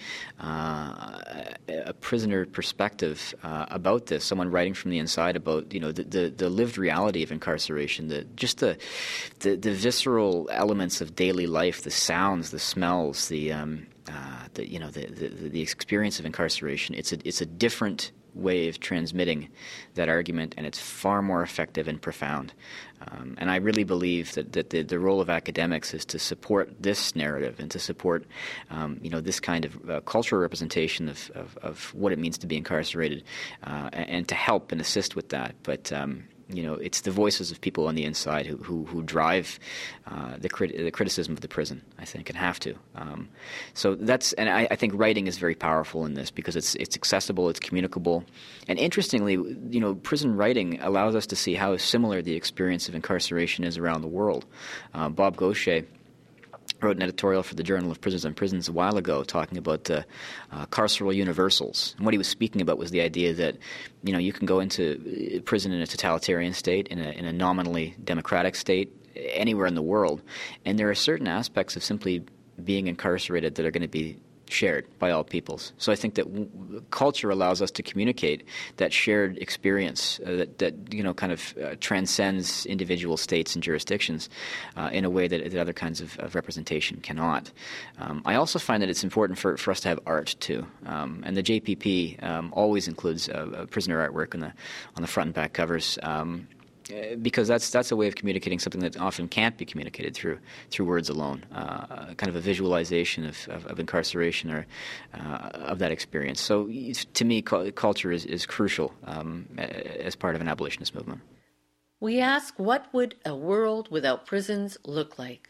uh, a prisoner perspective uh, about this, someone writing from the inside about, you know, the, the, the lived reality of incarceration, the, just the, the the visceral elements of daily life, the sounds, the smells, the, um, uh, the you know, the, the, the experience of incarceration, it's a, it's a different way of transmitting that argument, and it's far more effective and profound. Um, and I really believe that, that the, the role of academics is to support this narrative and to support, um, you know, this kind of uh, cultural representation of, of, of what it means to be incarcerated, uh, and, and to help and assist with that. But um, you know, it's the voices of people on the inside who who, who drive uh, the crit- the criticism of the prison, I think, and have to. Um, so that's, and I, I think writing is very powerful in this because it's it's accessible, it's communicable, and interestingly, you know, prison writing allows us to see how similar the experience of incarceration is around the world. Uh, Bob Gaucher wrote an editorial for the Journal of Prisoners on Prisons a while ago talking about the uh, carceral universals. And what he was speaking about was the idea that, you know, you can go into prison in a totalitarian state, in a, in a nominally democratic state, anywhere in the world, and there are certain aspects of simply being incarcerated that are going to be shared by all peoples. So I think that w- culture allows us to communicate that shared experience uh, that, that, you know, kind of uh, transcends individual states and jurisdictions uh, in a way that, that other kinds of, of representation cannot. Um, I also find that it's important for, for us to have art, too. Um, and the J P P um, always includes uh, prisoner artwork on the, on the front and back covers. Um, Because that's that's a way of communicating something that often can't be communicated through through words alone, uh, kind of a visualization of, of, of incarceration or uh, of that experience. So to me, cu- culture is, is crucial um, as part of an abolitionist movement. We ask, what would a world without prisons look like?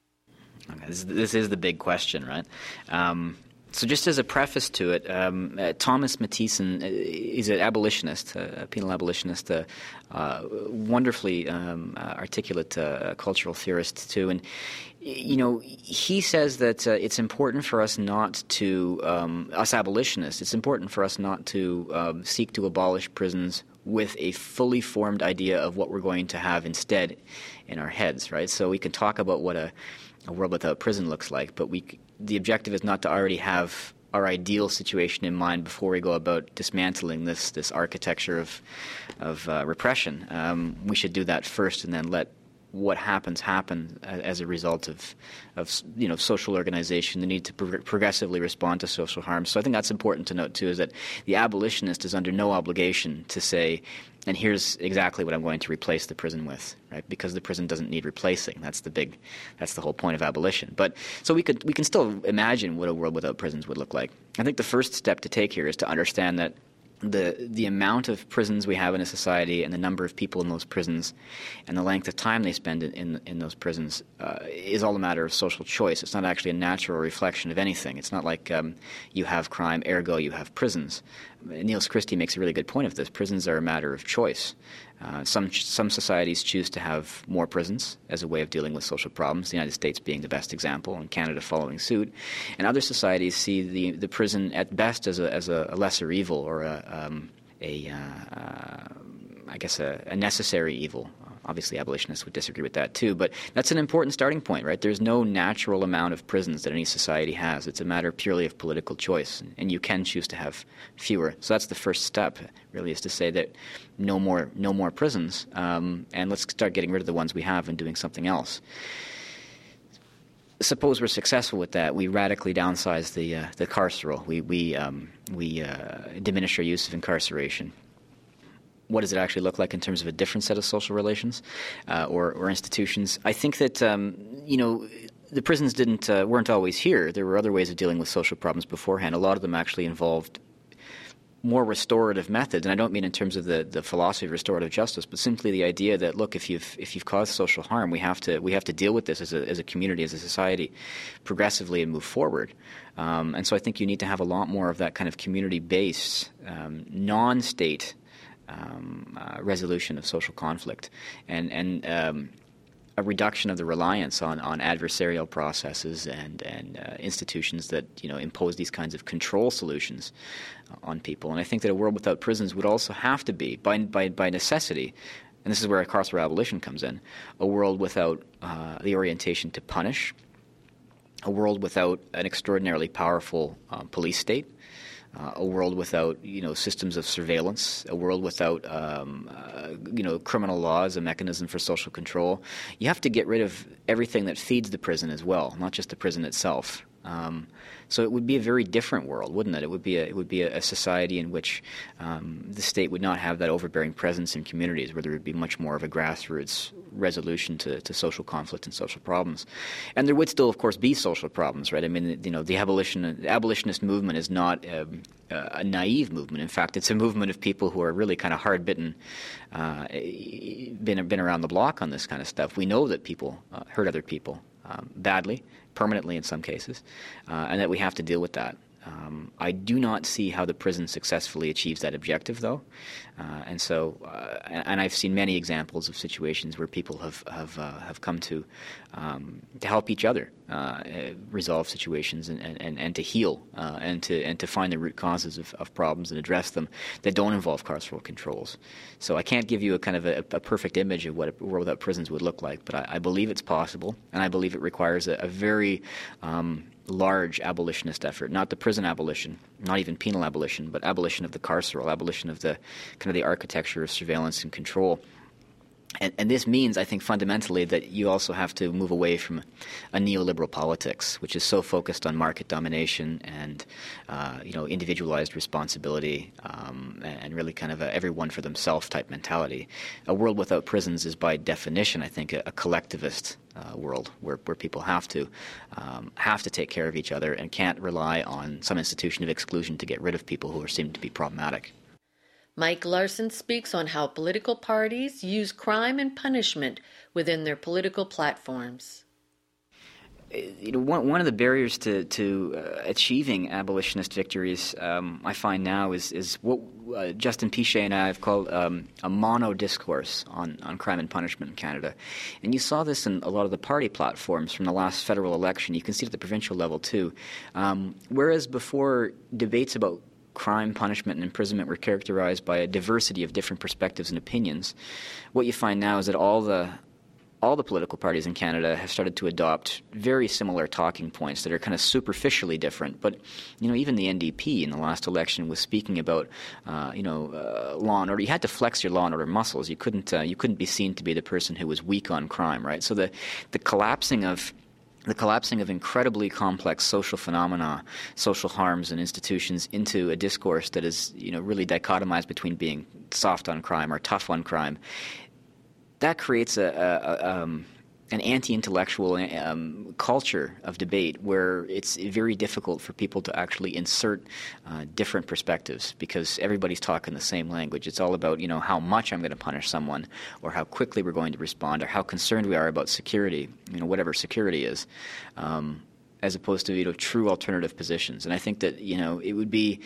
Okay, this, this is the big question, right? Um, So just as a preface to it, um, uh, Thomas Mathieson is an abolitionist, a penal abolitionist, a uh, wonderfully um, uh, articulate uh, cultural theorist too. And, you know, he says that uh, it's important for us not to, um, us abolitionists, it's important for us not to um, seek to abolish prisons with a fully formed idea of what we're going to have instead in our heads, right? So we can talk about what a, a world without prison looks like, but we the objective is not to already have our ideal situation in mind before we go about dismantling this this architecture of of uh, repression. Um, we should do that first, and then let what happens happen as a result of, of you know, social organization, the need to pro- progressively respond to social harm. So I think that's important to note, too, is that the abolitionist is under no obligation to say, and here's exactly what I'm going to replace the prison with, right? Because the prison doesn't need replacing. That's the big, that's the whole point of abolition. But so we could we can still imagine what a world without prisons would look like. I think the first step to take here is to understand that the the amount of prisons we have in a society and the number of people in those prisons and the length of time they spend in, in, in those prisons uh, is all a matter of social choice. It's not actually a natural reflection of anything. It's not like um, you have crime, ergo you have prisons. Niels Christie makes a really good point of this. Prisons are a matter of choice. Uh, some some societies choose to have more prisons as a way of dealing with social problems, the United States being the best example, and Canada following suit. And other societies see the, the prison at best as a as a, a lesser evil, or a, um, a uh, uh, I guess a, a necessary evil. Obviously, abolitionists would disagree with that too, but that's an important starting point, right? There's no natural amount of prisons that any society has. It's a matter purely of political choice, and you can choose to have fewer. So that's the first step, really, is to say that no more, no more prisons, um, and let's start getting rid of the ones we have and doing something else. Suppose we're successful with that, we radically downsize the uh, the carceral. We we um, we uh, diminish our use of incarceration. What does it actually look like in terms of a different set of social relations uh, or, or institutions? I think that um, you know the prisons didn't uh, weren't always here. There were other ways of dealing with social problems beforehand. A lot of them actually involved more restorative methods, and I don't mean in terms of the, the philosophy of restorative justice, but simply the idea that look, if you've if you've caused social harm, we have to we have to deal with this as a as a community, as a society, progressively and move forward. Um, and so I think you need to have a lot more of that kind of community-based, um, non-state Um, uh, resolution of social conflict, and and um, a reduction of the reliance on, on adversarial processes and and uh, institutions that you know impose these kinds of control solutions uh, on people. And I think that a world without prisons would also have to be, by by by necessity, and this is where carceral abolition comes in, a world without uh, the orientation to punish, a world without an extraordinarily powerful uh, police state. Uh, a world without, you know, systems of surveillance, a world without, um, uh, you know, criminal law as a mechanism for social control. You have to get rid of everything that feeds the prison as well, not just the prison itself. Um, so it would be a very different world, wouldn't it? It would be a, it would be a, a society in which um, the state would not have that overbearing presence in communities, where there would be much more of a grassroots resolution to, to social conflict and social problems. And there would still, of course, be social problems, right? I mean, you know, the abolition the abolitionist movement is not um, a naive movement. In fact, it's a movement of people who are really kind of hard-bitten, uh, been been around the block on this kind of stuff. We know that people uh, hurt other people um, badly, permanently in some cases, uh, and that we have to deal with that. Um, I do not see how the prison successfully achieves that objective, though, uh, and so, uh, and, and I've seen many examples of situations where people have have uh, have come to um, to help each other uh, resolve situations and, and, and to heal uh, and to and to find the root causes of, of problems and address them that don't involve carceral controls. So I can't give you a kind of a, a perfect image of what a world without prisons would look like, but I, I believe it's possible, and I believe it requires a, a very um, large abolitionist effort, not the prison abolition, not even penal abolition, but abolition of the carceral, abolition of the kind of the architecture of surveillance and control. And, and this means, I think, fundamentally that you also have to move away from a neoliberal politics, which is so focused on market domination and, uh, you know, individualized responsibility um, and really kind of a everyone for themselves type mentality. A world without prisons is, by definition, I think, a, a collectivist uh, world where, where people have to um, have to take care of each other and can't rely on some institution of exclusion to get rid of people who are seem to be problematic. Mike Larson speaks on how political parties use crime and punishment within their political platforms. You know, one, one of the barriers to, to uh, achieving abolitionist victories, um, I find now, is, is what uh, Justin Piché and I have called um, a mono-discourse on, on crime and punishment in Canada. And you saw this in a lot of the party platforms from the last federal election. You can see it at the provincial level, too. Um, whereas before, debates about crime, punishment, and imprisonment were characterized by a diversity of different perspectives and opinions, what you find now is that all the all the political parties in Canada have started to adopt very similar talking points that are kind of superficially different. But, you know, even the N D P in the last election was speaking about, uh, you know, uh, law and order. You had to flex your law and order muscles. You couldn't, uh, you couldn't be seen to be the person who was weak on crime, right? So the, the collapsing of the collapsing of incredibly complex social phenomena, social harms and institutions into a discourse that is, you know, really dichotomized between being soft on crime or tough on crime, that creates a, a, a um, an anti-intellectual um, culture of debate where it's very difficult for people to actually insert uh, different perspectives because everybody's talking the same language. It's all about, you know, how much I'm going to punish someone or how quickly we're going to respond or how concerned we are about security, you know, whatever security is, um, as opposed to, you know, true alternative positions. And I think that, you know, it would be...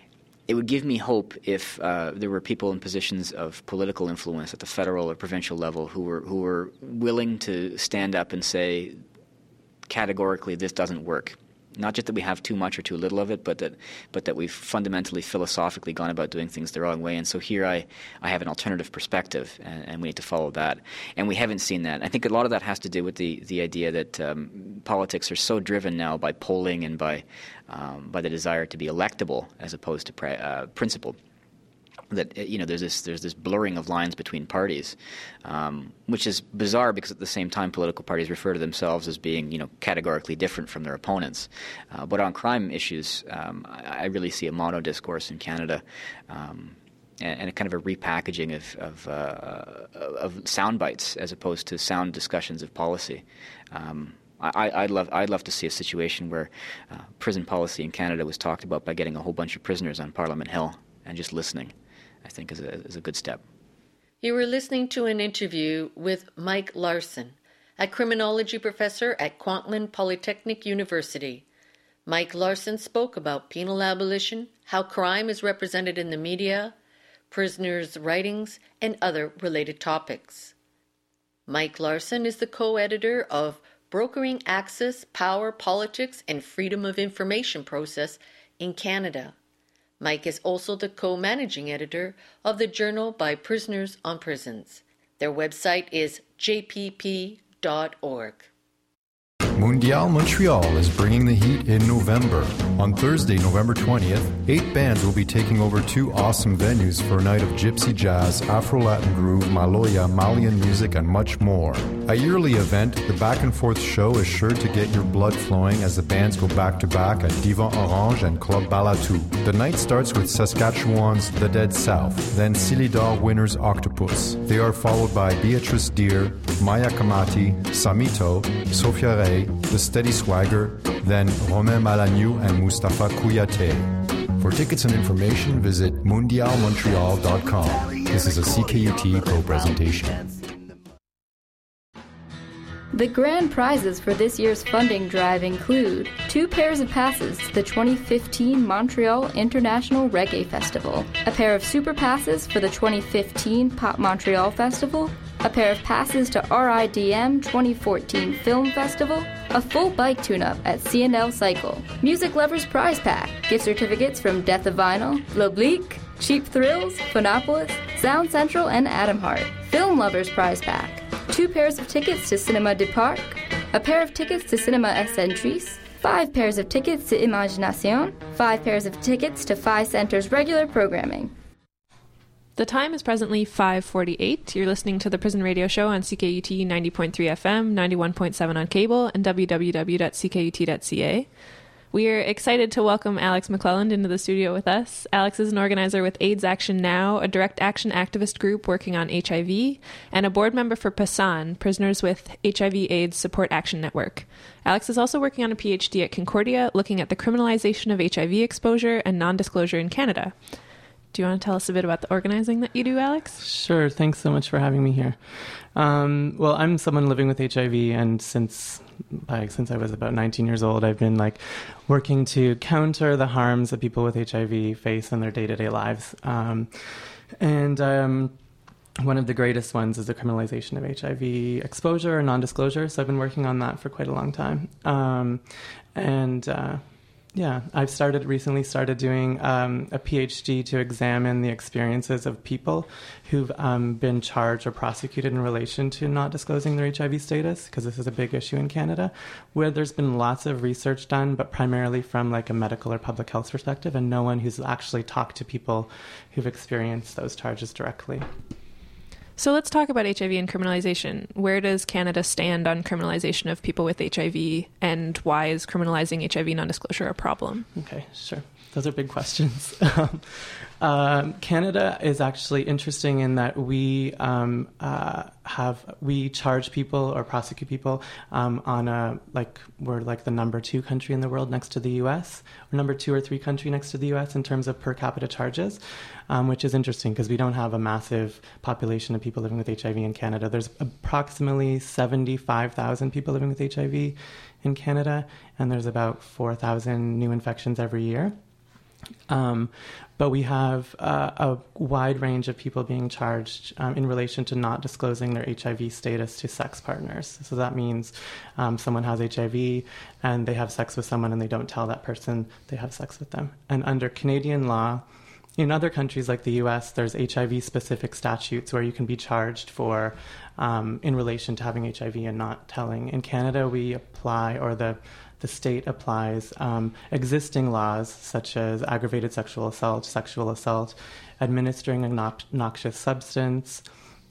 It would give me hope if uh, there were people in positions of political influence at the federal or provincial level who were who were willing to stand up and say categorically this doesn't work. Not just that we have too much or too little of it, but that but that we've fundamentally, philosophically gone about doing things the wrong way. And so here I, I have an alternative perspective, and, and we need to follow that. And we haven't seen that. I think a lot of that has to do with the, the idea that um, politics are so driven now by polling and by um, by the desire to be electable as opposed to pri- uh, principled. That, you know, there's this there's this blurring of lines between parties, um, which is bizarre because at the same time political parties refer to themselves as being, you know, categorically different from their opponents. Uh, but on crime issues, um, I, I really see a mono discourse in Canada, um, and, and a kind of a repackaging of of, uh, of sound bites as opposed to sound discussions of policy. Um, I, I'd love I'd love to see a situation where uh, prison policy in Canada was talked about by getting a whole bunch of prisoners on Parliament Hill and just listening. I think is a, is a good step. You were listening to an interview with Mike Larson, a criminology professor at Kwantlen Polytechnic University. Mike Larson spoke about penal abolition, how crime is represented in the media, prisoners' writings, and other related topics. Mike Larson is the co-editor of Brokering Access, Power, Politics, and Freedom of Information Process in Canada. Mike is also the co-managing editor of the journal by Prisoners on Prisons. Their website is j p p dot org. Mondial Montreal is bringing the heat in November. On Thursday, November twentieth, eight bands will be taking over two awesome venues for a night of gypsy jazz, Afro-Latin groove, Maloya, Malian music, and much more. A yearly event, the Back and Forth show is sure to get your blood flowing as the bands go back-to-back at Divan Orange and Club Balatou. The night starts with Saskatchewan's The Dead South, then Silidor winners Octopus. They are followed by Beatrice Deer, Maya Kamati, Samito, Sophia Ray, The Steady Swagger, then Romain Malagnou and Mustafa Kouyaté. For tickets and information, visit mondial montreal dot com. This is a C K U T co-presentation. The grand prizes for this year's funding drive include two pairs of passes to the twenty fifteen Montreal International Reggae Festival, a pair of super passes for the twenty fifteen Pop Montreal Festival, a pair of passes to R I D M twenty fourteen Film Festival, a full bike tune-up at C and L Cycle, Music Lovers Prize Pack, gift certificates from Death of Vinyl, L'Oblique, Cheap Thrills, Phonopolis, Sound Central, and Adam Hart, Film Lovers Prize Pack, two pairs of tickets to Cinema du Parc, a pair of tickets to Cinema Excentrice, five pairs of tickets to Imagination, five pairs of tickets to Phi Center's regular programming. The time is presently five forty-eight. You're listening to the Prison Radio Show on C K U T ninety point three F M, ninety-one point seven on cable, and w w w dot c k u t dot c a. We are excited to welcome Alex McClelland into the studio with us. Alex is an organizer with AIDS Action Now, a direct action activist group working on H I V, and a board member for PASAN, Prisoners with H I V AIDS Support Action Network. Alex is also working on a P H D at Concordia, looking at the criminalization of H I V exposure and non-disclosure in Canada. Do you want to tell us a bit about the organizing that you do, Alex? Sure. Thanks so much for having me here. Um, well, I'm someone living with H I V, and since like since I was about nineteen years old, I've been like working to counter the harms that people with H I V face in their day-to-day lives. Um, and um, one of the greatest ones is the criminalization of H I V exposure or non-disclosure. So I've been working on that for quite a long time. Um, and uh, Yeah, I've started recently started doing um, a PhD to examine the experiences of people who've um, been charged or prosecuted in relation to not disclosing their H I V status, because this is a big issue in Canada, where there's been lots of research done, but primarily from like a medical or public health perspective, and no one who's actually talked to people who've experienced those charges directly. So let's talk about H I V and criminalization. Where does Canada stand on criminalization of people with H I V, and why is criminalizing H I V non-disclosure a problem? Okay, sure. Those are big questions. um, Canada is actually interesting in that we um, uh, have we charge people or prosecute people um, on a like we're like the number two country in the world next to the U S We're number two or three country next to the U S in terms of per capita charges, um, which is interesting because we don't have a massive population of people living with H I V in Canada. There's approximately seventy-five thousand people living with H I V in Canada, and there's about four thousand new infections every year. Um, but we have uh, a wide range of people being charged um, in relation to not disclosing their H I V status to sex partners. So that means um, someone has H I V and they have sex with someone and they don't tell that person they have sex with them. And under Canadian law, in other countries like the U S, there's H I V-specific statutes where you can be charged for um, in relation to having H I V and not telling. In Canada, we apply, or the the state applies um, existing laws such as aggravated sexual assault, sexual assault, administering a no- noxious substance,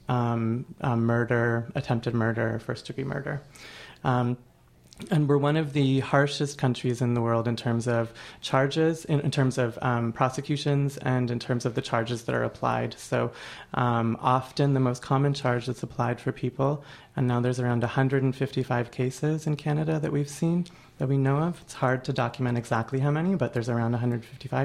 um, uh, murder, attempted murder, first-degree murder. Um, And we're one of the harshest countries in the world in terms of charges, in, in terms of um, prosecutions, and in terms of the charges that are applied. So um, often the most common charge that's applied for people, and now there's around one hundred fifty-five cases in Canada that we've seen, that we know of. It's hard to document exactly how many, but there's around one hundred fifty-five.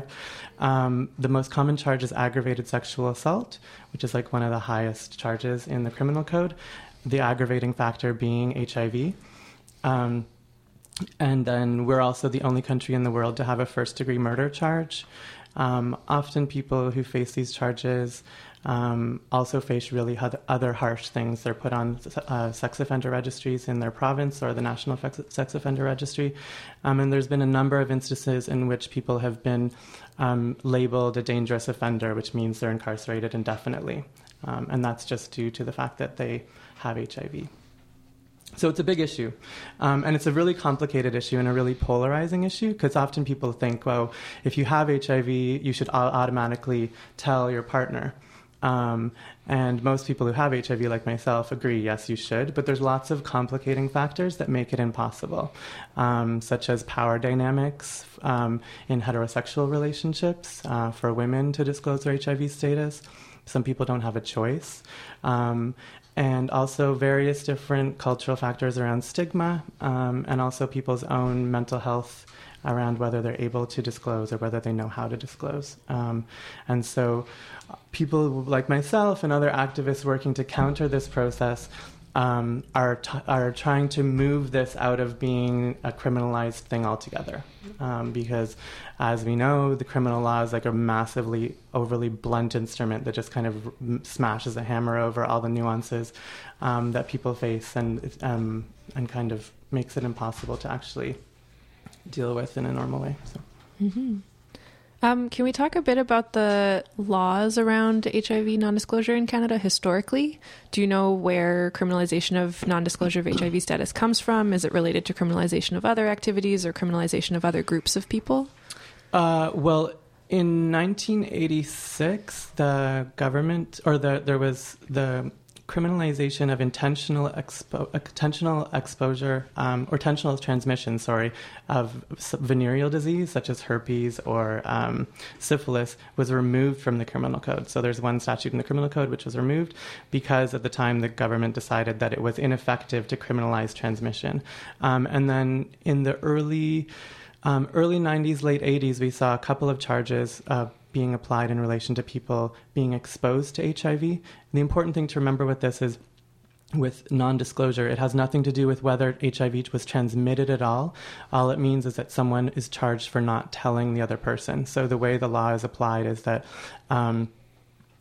Um, the most common charge is aggravated sexual assault, which is like one of the highest charges in the criminal code, the aggravating factor being H I V. Um, and then we're also the only country in the world to have a first-degree murder charge. Um, often people who face these charges um, also face really other harsh things. They're put on uh, sex offender registries in their province or the National Sex Offender Registry. Um, and there's been a number of instances in which people have been um, labeled a dangerous offender, which means they're incarcerated indefinitely. Um, and that's just due to the fact that they have H I V. So it's a big issue, um, and it's a really complicated issue and a really polarizing issue, because often people think, well, if you have H I V, you should automatically tell your partner. Um, and most people who have H I V, like myself, agree, yes, you should, but there's lots of complicating factors that make it impossible, um, such as power dynamics um, in heterosexual relationships uh, for women to disclose their H I V status. Some people don't have a choice. Um, and also various different cultural factors around stigma, um, and also people's own mental health around whether they're able to disclose or whether they know how to disclose. Um, and so people like myself and other activists working to counter this process um, are t- are trying to move this out of being a criminalized thing altogether. Um, because, as we know, the criminal law is like a massively, overly blunt instrument that just kind of smashes a hammer over all the nuances um, that people face, and um, and kind of makes it impossible to actually deal with in a normal way. So. Mm-hmm. Um, can we talk a bit about the laws around H I V non-disclosure in Canada historically? Do you know where criminalization of non-disclosure of H I V status comes from? Is it related to criminalization of other activities or criminalization of other groups of people? Uh, well, in nineteen eighty-six, the government, or the there was the criminalization of intentional expo- intentional exposure um, or intentional transmission, sorry, of venereal disease such as herpes or um, syphilis was removed from the criminal code. So there's one statute in the criminal code which was removed because at the time the government decided that it was ineffective to criminalize transmission. Um, and then in the early um, early nineties, late eighties, we saw a couple of charges uh, being applied in relation to people being exposed to H I V. And the important thing to remember with this is, with non-disclosure, it has nothing to do with whether H I V was transmitted at all. All it means is that someone is charged for not telling the other person. So the way the law is applied is that um,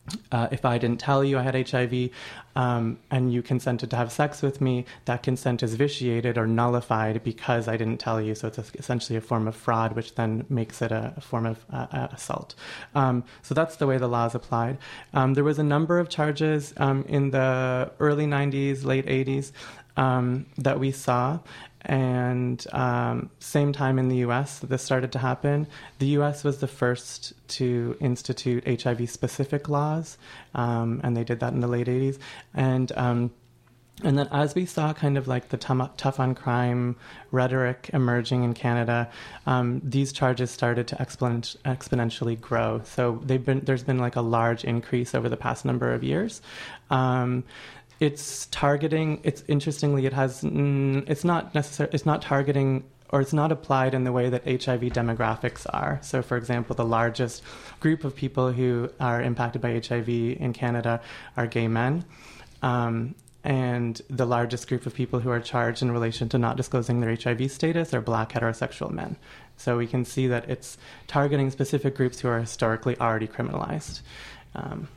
Uh, if I didn't tell you I had H I V um, and you consented to have sex with me, that consent is vitiated or nullified because I didn't tell you. So it's a, essentially a form of fraud, which then makes it a, a form of uh, uh, assault. Um, so that's the way the law is applied. Um, there was a number of charges um, in the early nineties, late eighties um, that we saw. And um, same time in the U S this started to happen. The U S was the first to institute H I V-specific laws, um, and they did that in the late eighties. And um, and then as we saw kind of like the tough on crime rhetoric emerging in Canada, um, these charges started to exponent- exponentially grow. So they've been there's been like a large increase over the past number of years. Um, It's targeting, it's interestingly, it has, mm, it's not necessarily, it's not targeting, or it's not applied in the way that H I V demographics are. So, for example, the largest group of people who are impacted by H I V in Canada are gay men. Um, and the largest group of people who are charged in relation to not disclosing their H I V status are Black heterosexual men. So we can see that it's targeting specific groups who are historically already criminalized. Um,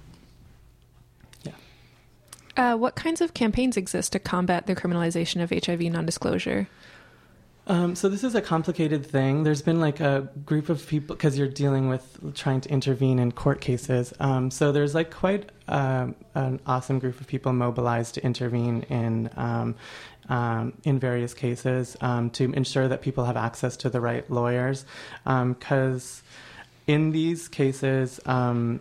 Uh, what kinds of campaigns exist to combat the criminalization of H I V non-disclosure? Um, so this is a complicated thing. There's been like a group of people, because you're dealing with trying to intervene in court cases. Um, so there's like quite uh, an awesome group of people mobilized to intervene in um, um, in various cases um, to ensure that people have access to the right lawyers. Because um, in these cases, um,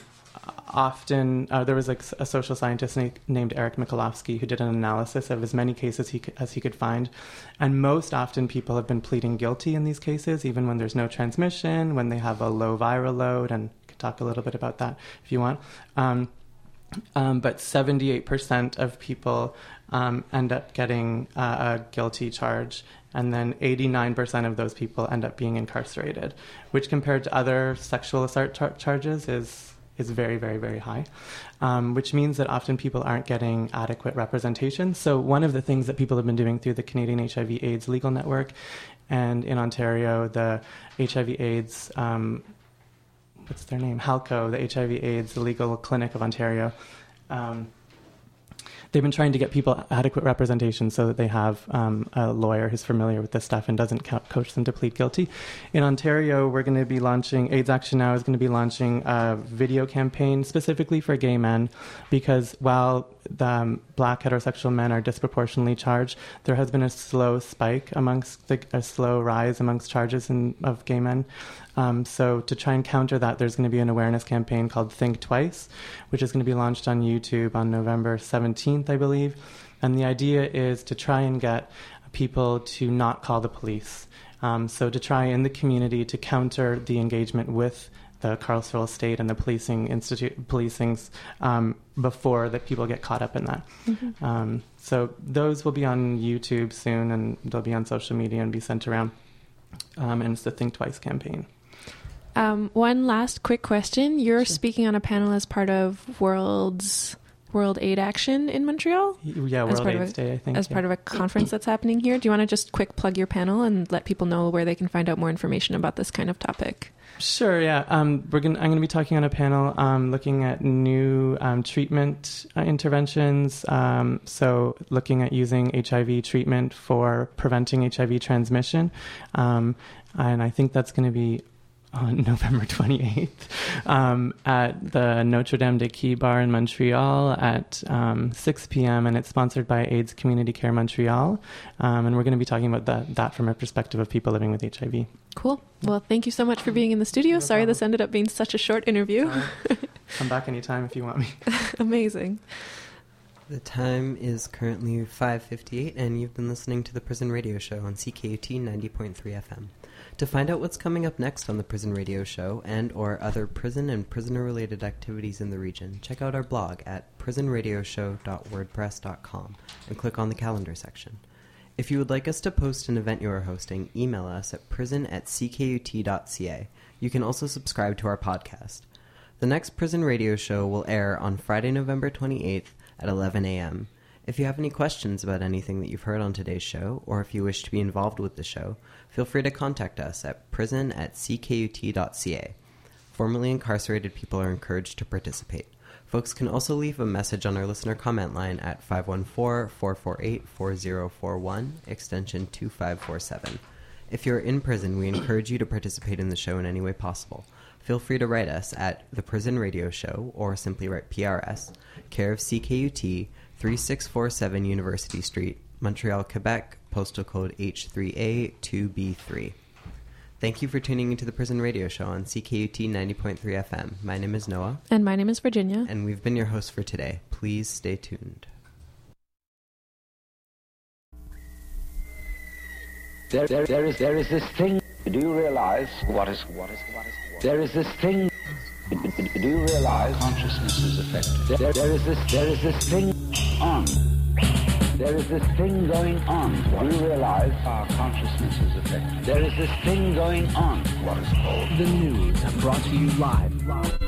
often uh, there was like a social scientist na- named Eric Mikolovsky who did an analysis of as many cases he c- as he could find, and most often people have been pleading guilty in these cases, even when there's no transmission, when they have a low viral load, and I could talk a little bit about that if you want. Um, um, but seventy-eight percent of people um, end up getting uh, a guilty charge, and then eighty-nine percent of those people end up being incarcerated, which compared to other sexual assault char- charges is is very, very, very high, um, which means that often people aren't getting adequate representation. So one of the things that people have been doing through the Canadian H I V AIDS Legal Network, and in Ontario, the H I V AIDS, um, what's their name? HALCO, the H I V AIDS Legal Clinic of Ontario, um, they've been trying to get people adequate representation so that they have um, a lawyer who's familiar with this stuff and doesn't co- coach them to plead guilty. In Ontario, we're going to be launching, AIDS Action Now is going to be launching a video campaign specifically for gay men, because while the um, Black heterosexual men are disproportionately charged, there has been a slow spike amongst, the, a slow rise amongst charges in, of gay men. Um, so to try and counter that, there's going to be an awareness campaign called Think Twice, which is going to be launched on YouTube on November seventeenth, I believe. And the idea is to try and get people to not call the police. Um, so to try in the community to counter the engagement with the Karlsruhe Estate and the policing institute, policings um, before that people get caught up in that. Mm-hmm. Um, so those will be on YouTube soon, and they'll be on social media and be sent around. Um, and it's the Think Twice campaign. Um, one last quick question. You're sure. speaking on a panel as part of World's World AIDS Action in Montreal? Yeah, as World AIDS a, Day, I think. As yeah. part of a conference that's happening here. Do you want to just quick plug your panel and let people know where they can find out more information about this kind of topic? Sure, yeah. Um, we're gonna, I'm going to be talking on a panel um, looking at new um, treatment uh, interventions. Um, so looking at using H I V treatment for preventing H I V transmission. Um, and I think that's going to be on November twenty-eighth um, at the Notre Dame de Quay bar in Montreal at um, six p.m. and it's sponsored by AIDS Community Care Montreal. Um, and we're going to be talking about that, that from a perspective of people living with H I V. Cool. Well, thank you so much for being in the studio. No Sorry problem. This ended up being such a short interview. Come back anytime if you want me. Amazing. The time is currently five fifty-eight, and you've been listening to the Prison Radio Show on C K U T ninety point three F M. To find out what's coming up next on the Prison Radio Show and or other prison and prisoner-related activities in the region, check out our blog at prison radio show dot wordpress dot com and click on the calendar section. If you would like us to post an event you are hosting, email us at prison at c k u t dot c a. You can also subscribe to our podcast. The next Prison Radio Show will air on Friday, November twenty-eighth at eleven a.m. If you have any questions about anything that you've heard on today's show, or if you wish to be involved with the show, feel free to contact us at prison at c k u t dot c a. Formerly incarcerated people are encouraged to participate. Folks can also leave a message on our listener comment line at five one four, four four eight, four zero four one, extension two five four seven. If you're in prison, we encourage you to participate in the show in any way possible. Feel free to write us at The Prison Radio Show, or simply write P R S, care of C K U T, three six four seven University Street, Montreal, Quebec, postal code H three A two B three. Thank you for tuning into The Prison Radio Show on C K U T ninety point three F M. My name is Noah. And my name is Virginia. And we've been your hosts for today. Please stay tuned. There, there, there is, there is this thing. Do you realize what is, what is, what is, what? There is this thing. Do you realize consciousness is affected? There, there is this, there is this thing on. There is this thing going on. Do you realize our consciousness is affected? There is this thing going on. What is called the news, brought to you live. live.